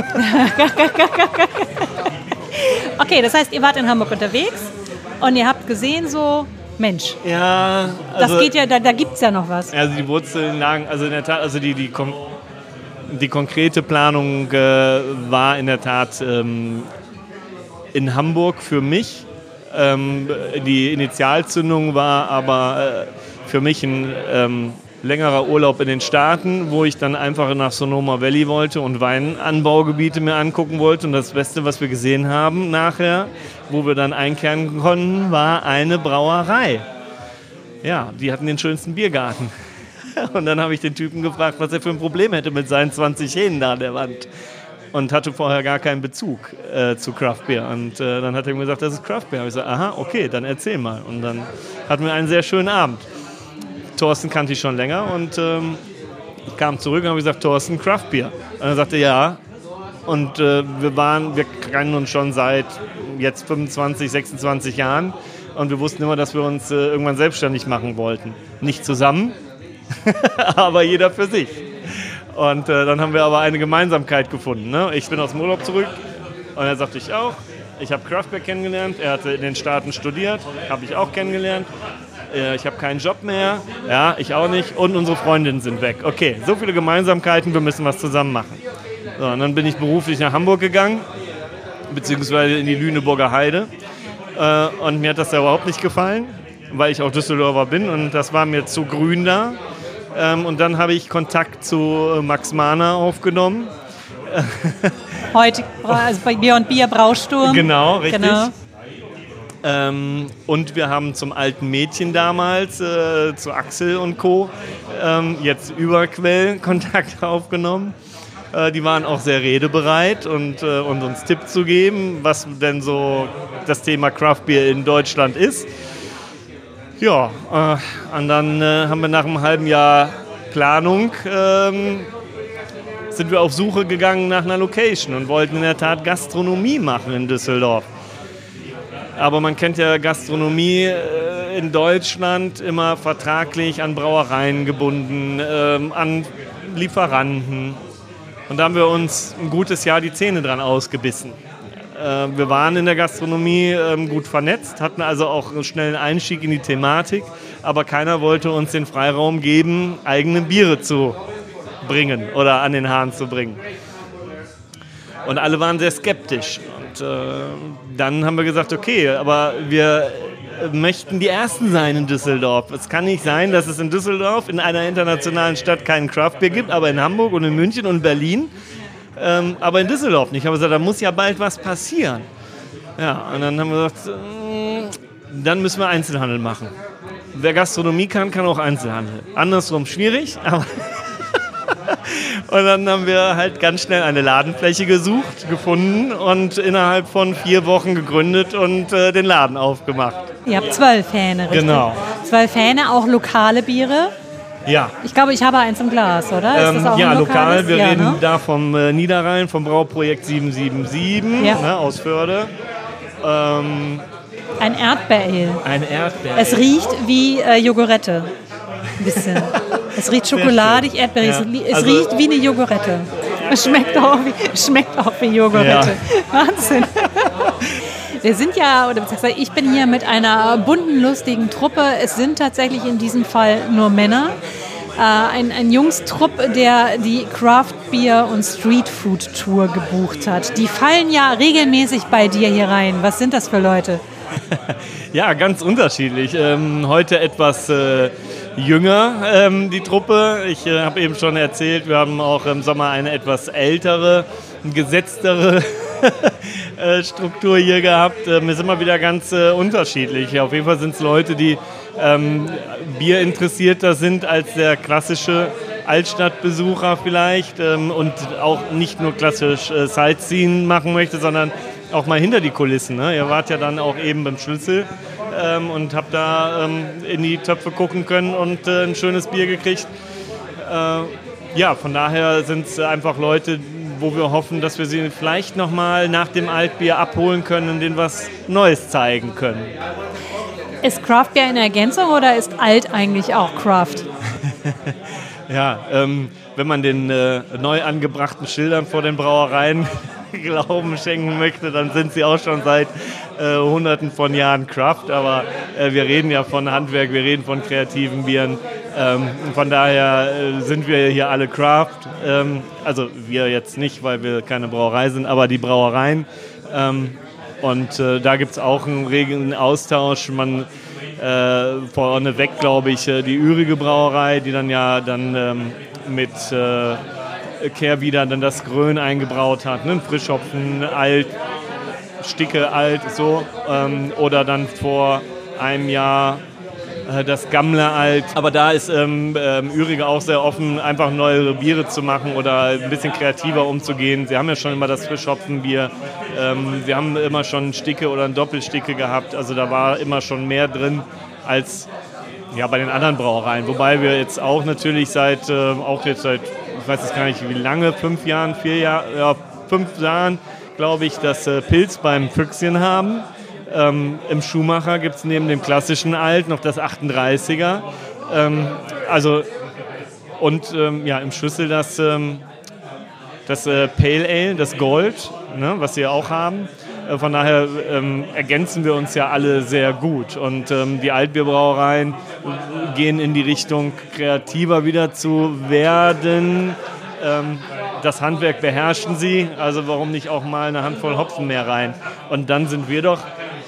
Okay, das heißt, ihr wart in Hamburg unterwegs und ihr habt gesehen so, Mensch, Ja, also, das geht ja, da, da gibt es ja noch was. Also die Wurzeln lagen, also in der Tat, also die, die, kon- die konkrete Planung äh, war in der Tat ähm, in Hamburg für mich. Ähm, die Initialzündung war aber äh, für mich ein ähm, längerer Urlaub in den Staaten, wo ich dann einfach nach Sonoma Valley wollte und Weinanbaugebiete mir angucken wollte. Und das Beste, was wir gesehen haben nachher, wo wir dann einkehren konnten, war eine Brauerei. Ja, die hatten den schönsten Biergarten. Und dann habe ich den Typen gefragt, was er für ein Problem hätte mit seinen zwanzig Hähnen da an der Wand. Und hatte vorher gar keinen Bezug äh, zu Craft Beer. Und äh, dann hat er mir gesagt, das ist Craft Beer. Und ich gesagt, aha, okay, dann erzähl mal. Und dann hatten wir einen sehr schönen Abend. Thorsten kannte ich schon länger und ähm, ich kam zurück und habe gesagt, Thorsten, Craft Beer. Und er sagte, ja. Und äh, wir waren, wir kennen uns schon seit jetzt fünfundzwanzig, sechsundzwanzig Jahren. Und wir wussten immer, dass wir uns äh, irgendwann selbstständig machen wollten. Nicht zusammen, aber jeder für sich. Und äh, dann haben wir aber eine Gemeinsamkeit gefunden. Ne? Ich bin aus dem Urlaub zurück und er sagte, ich auch. Ich habe Craft Beer kennengelernt. Er hatte in den Staaten studiert, habe ich auch kennengelernt. Äh, ich habe keinen Job mehr. Ja, ich auch nicht. Und unsere Freundinnen sind weg. Okay, so viele Gemeinsamkeiten, wir müssen was zusammen machen. So, und dann bin ich beruflich nach Hamburg gegangen, beziehungsweise in die Lüneburger Heide. Äh, und mir hat das da überhaupt nicht gefallen, weil ich auch Düsseldorfer bin und das war mir zu grün da. Ähm, und dann habe ich Kontakt zu Max Mahner aufgenommen. Heute, also bei Bier und Bier Brausturm. Genau, richtig. Genau. Ähm, und wir haben zum alten Mädchen damals, äh, zu Axel und Co., ähm, jetzt über Quell Kontakt aufgenommen. Äh, die waren auch sehr redebereit und, äh, und uns Tipp zu geben, was denn so das Thema Craft Beer in Deutschland ist. Ja, äh, und dann äh, haben wir nach einem halben Jahr Planung ähm, sind wir auf Suche gegangen nach einer Location und wollten in der Tat Gastronomie machen in Düsseldorf. Aber man kennt ja Gastronomie äh, in Deutschland immer vertraglich an Brauereien gebunden, ähm, an Lieferanten. Und da haben wir uns ein gutes Jahr die Zähne dran ausgebissen. Äh, wir waren in der Gastronomie ähm, gut vernetzt, hatten also auch einen schnellen Einstieg in die Thematik, aber keiner wollte uns den Freiraum geben, eigene Biere zu bringen oder an den Hahn zu bringen. Und alle waren sehr skeptisch. Und äh, dann haben wir gesagt, okay, aber wir möchten die Ersten sein in Düsseldorf. Es kann nicht sein, dass es in Düsseldorf, in einer internationalen Stadt, keinen Craft-Bier gibt, aber in Hamburg und in München und Berlin, ähm, aber in Düsseldorf nicht. Aber gesagt, da muss ja bald was passieren. Ja, und dann haben wir gesagt, äh, dann müssen wir Einzelhandel machen. Wer Gastronomie kann, kann auch Einzelhandel. Andersrum schwierig, aber Und dann haben wir halt ganz schnell eine Ladenfläche gesucht, gefunden und innerhalb von vier Wochen gegründet und äh, den Laden aufgemacht. Ihr habt zwölf Hähne, richtig? Genau. Zwölf Hähne, auch lokale Biere? Ja. Ich glaube, ich habe eins im Glas, oder? Ist Ähm, das auch ja, ein lokal. lokales? Wir ja, reden ne? da vom äh, Niederrhein, vom Brauprojekt sieben sieben sieben Ja. ne, aus Förde. Ähm, Ein Erdbeer-Ale. ein Erdbeer. Es riecht wie äh, Jogurette. Ein bisschen. Es riecht schokoladig, erdbeerig. Ja. Es, li- es Also- riecht wie eine Jogurette. Es schmeckt auch wie, schmeckt auch wie Jogurette. Wahnsinn. Wir sind ja, oder beziehungsweise ich bin hier mit einer bunten, lustigen Truppe. Es sind tatsächlich in diesem Fall nur Männer. Äh, ein, ein Jungstrupp, der die Craft Beer und Street Food Tour gebucht hat. Die fallen ja regelmäßig bei dir hier rein. Was sind das für Leute? Ja, ganz unterschiedlich. Ähm, heute etwas äh, jünger, ähm, die Truppe. Ich äh, habe eben schon erzählt, wir haben auch im Sommer eine etwas ältere, gesetztere äh, Struktur hier gehabt. Ähm, ist immer wieder ganz äh, unterschiedlich. Auf jeden Fall sind es Leute, die ähm, bierinteressierter sind als der klassische Altstadtbesucher vielleicht ähm, und auch nicht nur klassisch äh, Sightseeing machen möchte, sondern auch mal hinter die Kulissen. Ne? Ihr wart ja dann auch eben beim Schlüssel ähm, und habt da ähm, in die Töpfe gucken können und äh, ein schönes Bier gekriegt. Äh, ja, von daher sind es einfach Leute, wo wir hoffen, dass wir sie vielleicht nochmal nach dem Altbier abholen können und denen was Neues zeigen können. Ist Craft Beer eine Ergänzung oder ist Alt eigentlich auch Craft? Ja, ähm, wenn man den äh, neu angebrachten Schildern vor den Brauereien Glauben schenken möchte, dann sind sie auch schon seit äh, hunderten von Jahren Craft, aber äh, wir reden ja von Handwerk, wir reden von kreativen Bieren, ähm, von daher äh, sind wir hier alle Craft, ähm, also wir jetzt nicht, weil wir keine Brauerei sind, aber die Brauereien ähm, und äh, da gibt es auch einen regen Austausch, man äh, vorneweg glaube ich äh, die Ürige Brauerei, die dann ja dann ähm, mit äh, Kehrwieder dann das Grön eingebraut hat, ne? Frischhopfen, alt, Sticke, alt, so. Ähm, oder dann vor einem Jahr äh, das Gammler alt. Aber da ist ähm, ähm, Ürige auch sehr offen, einfach neue Biere zu machen oder ein bisschen kreativer umzugehen. Sie haben ja schon immer das Frischhopfenbier. Ähm, sie haben immer schon ein Sticke oder ein Doppelsticke gehabt. Also da war immer schon mehr drin als ja, bei den anderen Brauereien. Wobei wir jetzt auch natürlich seit, äh, auch jetzt seit ich weiß jetzt gar nicht wie lange, fünf Jahren, vier Jahre, ja, fünf Jahren, glaube ich, das äh, Pilz beim Füchschen haben. Ähm, Im Schuhmacher gibt es neben dem klassischen Alt noch das achtunddreißiger. Ähm, also, und ähm, ja, im Schlüssel das, ähm, das äh, Pale Ale, das Gold, ne, was wir auch haben. Äh, von daher ähm, ergänzen wir uns ja alle sehr gut. Und ähm, die Altbierbrauereien gehen in die Richtung, kreativer wieder zu werden. Ähm, das Handwerk beherrschen sie, also warum nicht auch mal eine Handvoll Hopfen mehr rein? Und dann sind wir doch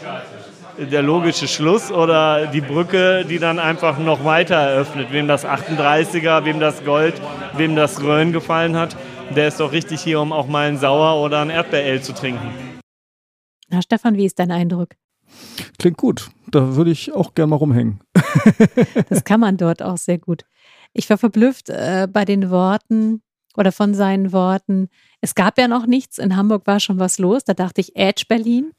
der logische Schluss oder die Brücke, die dann einfach noch weiter eröffnet. Wem das achtunddreißiger, wem das Gold, wem das Rhön gefallen hat, der ist doch richtig hier, um auch mal ein Sauer oder ein Erdbeer-Ale zu trinken. Na, Stefan, wie ist dein Eindruck? Klingt gut. Da würde ich auch gerne mal rumhängen. Das kann man dort auch sehr gut. Ich war verblüfft äh, bei den Worten oder von seinen Worten. Es gab ja noch nichts. In Hamburg war schon was los. Da dachte ich, Edge Berlin.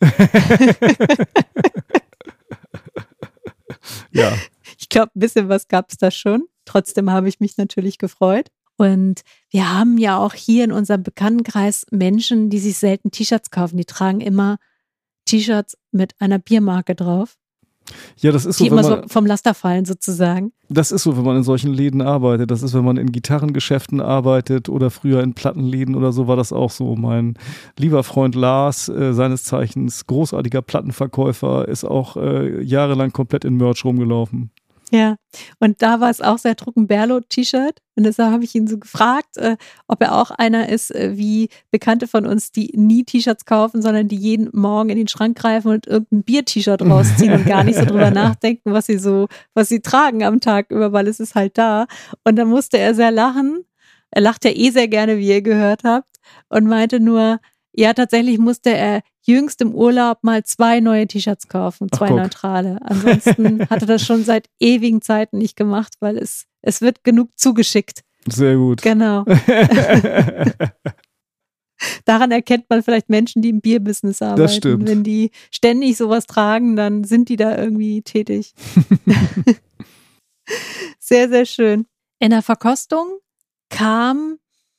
Ja. Ich glaube, ein bisschen was gab es da schon. Trotzdem habe ich mich natürlich gefreut. Und wir haben ja auch hier in unserem Bekanntenkreis Menschen, die sich selten T-Shirts kaufen. Die tragen immer T-Shirts mit einer Biermarke drauf. Ja, das ist so, die wenn immer man, so vom Laster fallen sozusagen. Das ist so, wenn man in solchen Läden arbeitet. Das ist, wenn man in Gitarrengeschäften arbeitet oder früher in Plattenläden oder so, war das auch so. Mein lieber Freund Lars, äh, seines Zeichens großartiger Plattenverkäufer, ist auch äh, jahrelang komplett in Merch rumgelaufen. Ja, und da war es auch sehr Drucken Berlo-T-Shirt. Und deshalb habe ich ihn so gefragt, äh, ob er auch einer ist, äh, wie Bekannte von uns, die nie T-Shirts kaufen, sondern die jeden Morgen in den Schrank greifen und irgendein Bier-T-Shirt rausziehen und gar nicht so drüber nachdenken, was sie so, was sie tragen am Tag über, weil es ist halt da. Und dann musste er sehr lachen. Er lacht ja eh sehr gerne, wie ihr gehört habt, und meinte nur, ja, tatsächlich musste er jüngst im Urlaub mal zwei neue T-Shirts kaufen, zwei Ach, neutrale. Ansonsten hat er das schon seit ewigen Zeiten nicht gemacht, weil es, es wird genug zugeschickt. Sehr gut. Genau. Daran erkennt man vielleicht Menschen, die im Bierbusiness arbeiten. Das stimmt. Wenn die ständig sowas tragen, dann sind die da irgendwie tätig. Sehr, sehr schön. In der Verkostung kam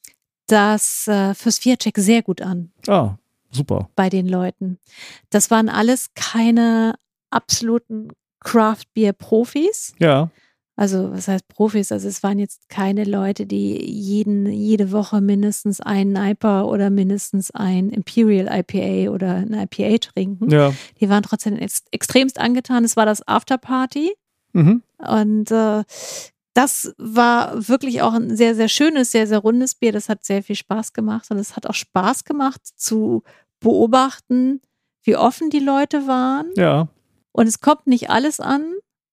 das äh, fürs Vier-Check sehr gut an. Ah, super. Bei den Leuten. Das waren alles keine absoluten Craft-Bier-Profis. Ja. Also, was heißt Profis? Also, es waren jetzt keine Leute, die jeden, jede Woche mindestens einen I P A oder mindestens ein Imperial I P A oder ein I P A trinken. Ja. Die waren trotzdem ex extremst angetan. Es war das Afterparty. Mhm. Und äh, das war wirklich auch ein sehr, sehr schönes, sehr, sehr rundes Bier. Das hat sehr viel Spaß gemacht. Und es hat auch Spaß gemacht zu beobachten, wie offen die Leute waren. Ja. Und es kommt nicht alles an,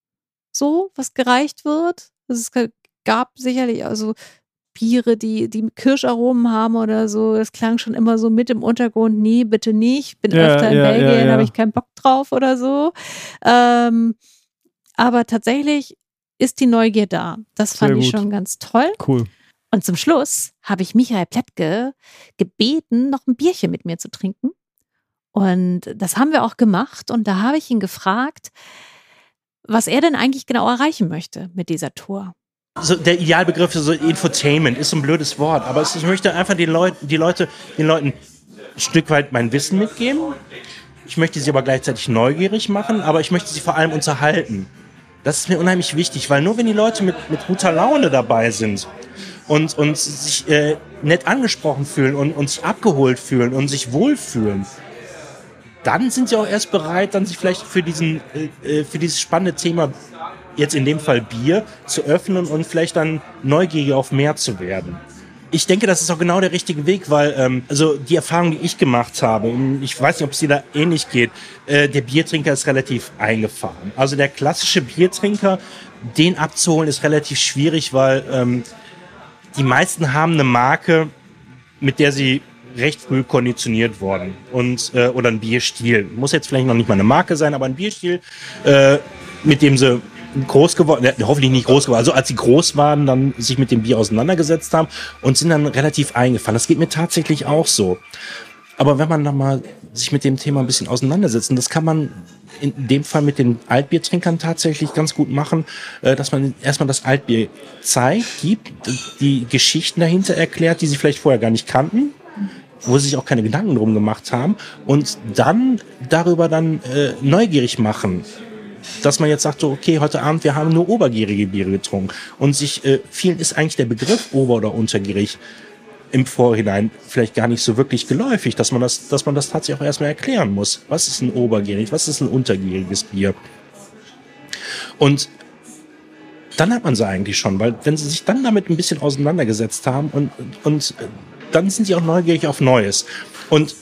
so, was gereicht wird. Es gab sicherlich also Biere, die, die Kirscharomen haben oder so. Das klang schon immer so mit im Untergrund. Nee, bitte nicht. Bin Ja, öfter in ja, Belgien, ja, ja. habe ich keinen Bock drauf oder so. Ähm, aber tatsächlich ist die Neugier da. Das fand Sehr ich gut. schon ganz toll. Cool. Und zum Schluss habe ich Michael Plättke gebeten, noch ein Bierchen mit mir zu trinken. Und das haben wir auch gemacht. Und da habe ich ihn gefragt, was er denn eigentlich genau erreichen möchte mit dieser Tour. So der Idealbegriff ist so Infotainment, ist so ein blödes Wort, aber es, ich möchte einfach den Leuten, die Leute, den Leuten ein Stück weit mein Wissen mitgeben. Ich möchte sie aber gleichzeitig neugierig machen, aber ich möchte sie vor allem unterhalten. Das ist mir unheimlich wichtig, weil nur wenn die Leute mit, mit guter Laune dabei sind und, und sich äh, nett angesprochen fühlen und, und sich abgeholt fühlen und sich wohlfühlen, dann sind sie auch erst bereit, dann sich vielleicht für diesen, äh, für dieses spannende Thema, jetzt in dem Fall Bier, zu öffnen und vielleicht dann neugierig auf mehr zu werden. Ich denke, das ist auch genau der richtige Weg, weil ähm, also die Erfahrung, die ich gemacht habe, und ich weiß nicht, ob es dir da ähnlich geht, äh, der Biertrinker ist relativ eingefahren. Also der klassische Biertrinker, den abzuholen, ist relativ schwierig, weil ähm, die meisten haben eine Marke, mit der sie recht früh konditioniert worden und äh, oder ein Bierstil. Muss jetzt vielleicht noch nicht mal eine Marke sein, aber ein Bierstil, äh, mit dem sie groß geworden, äh, hoffentlich nicht groß geworden, also als sie groß waren, dann sich mit dem Bier auseinandergesetzt haben und sind dann relativ eingefahren. Das geht mir tatsächlich auch so. Aber wenn man dann mal sich mit dem Thema ein bisschen auseinandersetzt, und das kann man in dem Fall mit den Altbiertrinkern tatsächlich ganz gut machen, äh, dass man erstmal das Altbier zeigt, gibt, die Geschichten dahinter erklärt, die sie vielleicht vorher gar nicht kannten, wo sie sich auch keine Gedanken drum gemacht haben, und dann darüber dann äh, neugierig machen, dass man jetzt sagt, so, okay, heute Abend, wir haben nur obergärige Biere getrunken, und sich äh, vielen ist eigentlich der Begriff ober- oder untergärig im Vorhinein vielleicht gar nicht so wirklich geläufig, dass man das, dass man das tatsächlich auch erstmal erklären muss. Was ist ein obergärig, was ist ein untergäriges Bier? Und dann hat man sie eigentlich schon, weil wenn sie sich dann damit ein bisschen auseinandergesetzt haben und, und dann sind sie auch neugierig auf Neues. Und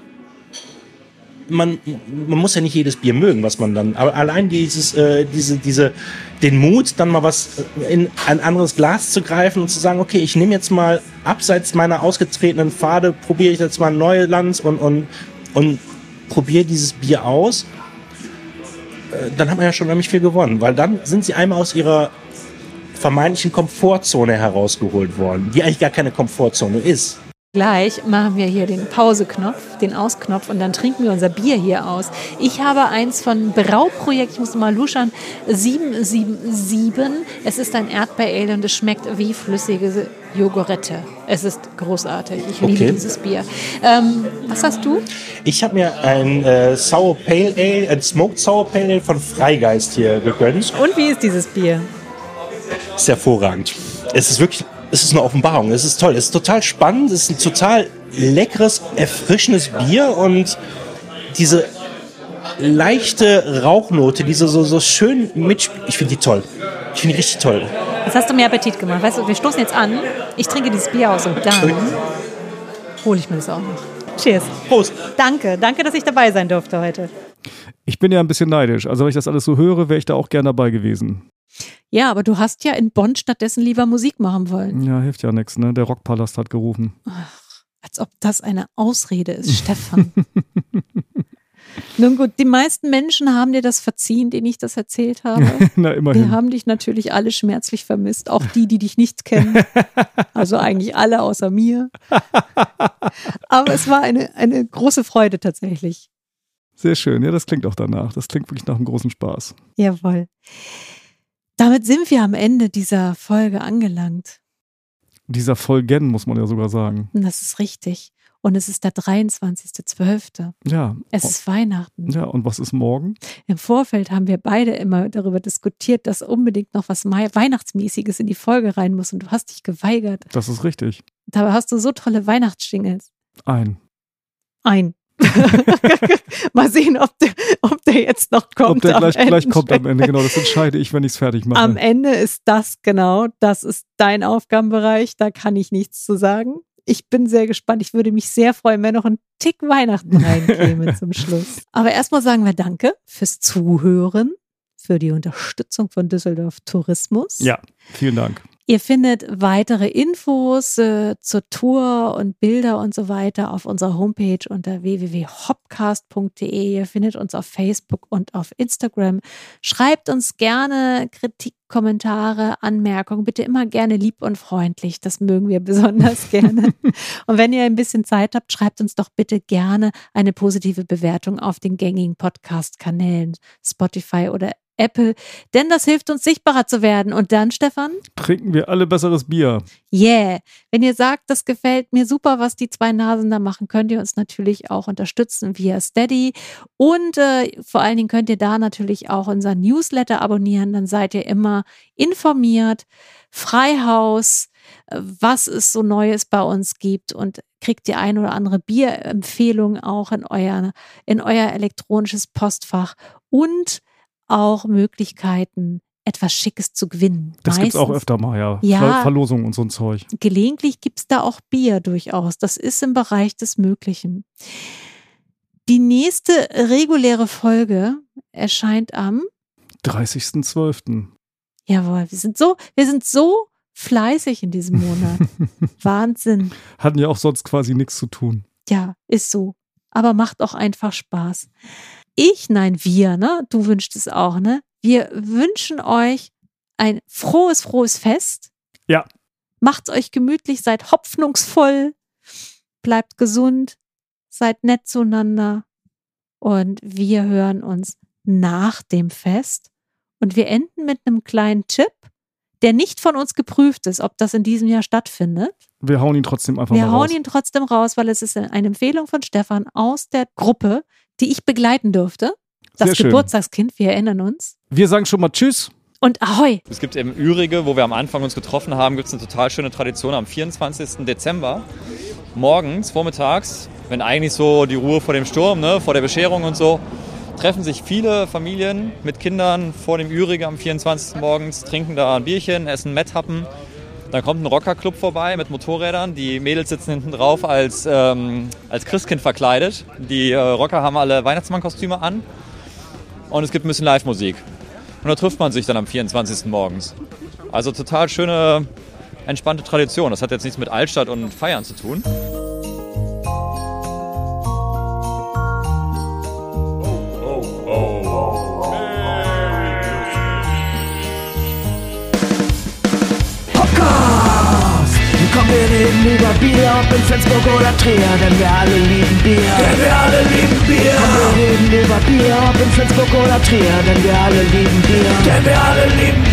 man, man muss ja nicht jedes Bier mögen, was man dann, aber allein dieses, äh, diese, diese, den Mut, dann mal was in ein anderes Glas zu greifen und zu sagen, okay, ich nehme jetzt mal abseits meiner ausgetretenen Pfade, probiere ich jetzt mal Neuland und, und, und probiere dieses Bier aus, äh, dann hat man ja schon nämlich viel gewonnen, weil dann sind sie einmal aus ihrer vermeintlichen Komfortzone herausgeholt worden, die eigentlich gar keine Komfortzone ist. Gleich machen wir hier den Pauseknopf, den Ausknopf, und dann trinken wir unser Bier hier aus. Ich habe eins von Brauprojekt, ich muss mal luschern, sieben sieben sieben. Es ist ein Erdbeer-Ale und es schmeckt wie flüssige Jogurette. Es ist großartig. Ich liebe Okay. dieses Bier. Ähm, was hast du? Ich habe mir ein äh, Sour Pale Ale, ein Smoked Sour Pale Ale von Freigeist hier gegönnt. Und wie ist dieses Bier? Ist hervorragend. Es ist wirklich, es ist eine Offenbarung. Es ist toll. Es ist total spannend. Es ist ein total leckeres, erfrischendes Bier, und diese leichte Rauchnote, diese so, so schön mitspielt. Ich finde die toll. Ich finde die richtig toll. Jetzt hast du mir Appetit gemacht. Weißt du, wir stoßen jetzt an. Ich trinke dieses Bier aus und dann hole ich mir das auch noch. Cheers. Prost. Danke. Danke, dass ich dabei sein durfte heute. Ich bin ja ein bisschen neidisch. Also wenn ich das alles so höre, wäre ich da auch gern dabei gewesen. Ja, aber du hast ja in Bonn stattdessen lieber Musik machen wollen. Ja, hilft ja nichts, ne? Der Rockpalast hat gerufen. Ach, als ob das eine Ausrede ist, Stefan. Nun gut, die meisten Menschen haben dir das verziehen, denen ich das erzählt habe. Na, immerhin. Die haben dich natürlich alle schmerzlich vermisst, auch die, die dich nicht kennen. Also eigentlich alle außer mir. Aber es war eine, eine große Freude tatsächlich. Sehr schön, ja, das klingt auch danach. Das klingt wirklich nach einem großen Spaß. Jawohl. Damit sind wir am Ende dieser Folge angelangt. Dieser Folgen, muss man ja sogar sagen. Und das ist richtig. Und es ist der dreiundzwanzigster zwölfte Ja. Es ist Weihnachten. Ja, und was ist morgen? Im Vorfeld haben wir beide immer darüber diskutiert, dass unbedingt noch was Weihnachtsmäßiges in die Folge rein muss. Und du hast dich geweigert. Das ist richtig. Dabei hast du so tolle Weihnachtsjingles. Ein. Ein. Mal sehen, ob der, ob der jetzt noch kommt. Ob der gleich, am gleich kommt am Ende, genau. Das entscheide ich, wenn ich es fertig mache. Am Ende ist das genau, das ist dein Aufgabenbereich. Da kann ich nichts zu sagen. Ich bin sehr gespannt. Ich würde mich sehr freuen, wenn noch ein Tick Weihnachten reinkäme zum Schluss. Aber erstmal sagen wir Danke fürs Zuhören, für die Unterstützung von Düsseldorf Tourismus. Ja, vielen Dank. Ihr findet weitere Infos äh, zur Tour und Bilder und so weiter auf unserer Homepage unter w w w punkt hopcast punkt d e. Ihr findet uns auf Facebook und auf Instagram. Schreibt uns gerne Kritik, Kommentare, Anmerkungen. Bitte immer gerne lieb und freundlich. Das mögen wir besonders gerne. Und wenn ihr ein bisschen Zeit habt, schreibt uns doch bitte gerne eine positive Bewertung auf den gängigen Podcast-Kanälen Spotify oder Apple, denn das hilft uns, sichtbarer zu werden. Und dann, Stefan? Trinken wir alle besseres Bier. Yeah. Wenn ihr sagt, das gefällt mir super, was die zwei Nasen da machen, könnt ihr uns natürlich auch unterstützen via Steady. Und äh, vor allen Dingen könnt ihr da natürlich auch unseren Newsletter abonnieren. Dann seid ihr immer informiert. Freihaus, was es so Neues bei uns gibt und kriegt die ein oder andere Bierempfehlung auch in euer, in euer elektronisches Postfach und auch Möglichkeiten, etwas Schickes zu gewinnen. Das gibt es auch öfter mal, ja. ja Ver Verlosungen und so ein Zeug. Gelegentlich gibt es da auch Bier durchaus. Das ist im Bereich des Möglichen. Die nächste reguläre Folge erscheint am dreißigsten zwölften Jawohl, wir sind so, wir sind so fleißig in diesem Monat. Wahnsinn. Hatten ja auch sonst quasi nichts zu tun. Ja, ist so. Aber macht auch einfach Spaß. Ich, nein, wir, ne? Du wünschst es auch, ne? Wir wünschen euch ein frohes, frohes Fest. Ja. Macht's euch gemütlich, seid hoffnungsvoll, bleibt gesund, seid nett zueinander und wir hören uns nach dem Fest und wir enden mit einem kleinen Tipp, der nicht von uns geprüft ist, ob das in diesem Jahr stattfindet. Wir hauen ihn trotzdem einfach wir mal raus. Wir hauen ihn trotzdem raus, weil es ist eine Empfehlung von Stefan aus der Gruppe, die ich begleiten durfte. Das Sehr Geburtstagskind, wir erinnern uns. Wir sagen schon mal Tschüss. Und Ahoi. Es gibt im Ürige, wo wir am Anfang uns getroffen haben, gibt es eine total schöne Tradition am vierundzwanzigsten Dezember. Morgens, vormittags, wenn eigentlich so die Ruhe vor dem Sturm, ne, vor der Bescherung und so, treffen sich viele Familien mit Kindern vor dem Ürige am vierundzwanzigsten morgens, trinken da ein Bierchen, essen Metthappen. Dann kommt ein Rockerclub vorbei mit Motorrädern. Die Mädels sitzen hinten drauf als, ähm, als Christkind verkleidet. Die äh, Rocker haben alle Weihnachtsmannkostüme an. Und es gibt ein bisschen Live-Musik. Und da trifft man sich dann am vierundzwanzigsten morgens. Also total schöne, entspannte Tradition. Das hat jetzt nichts mit Altstadt und Feiern zu tun. Komm, wir reden über Bier, ob in Flensburg oder Trier, denn wir alle lieben Bier. Denn wir alle lieben Bier. Komm, wir reden über Bier, ob in Flensburg oder Trier, denn wir alle lieben Bier. Denn wir alle lieben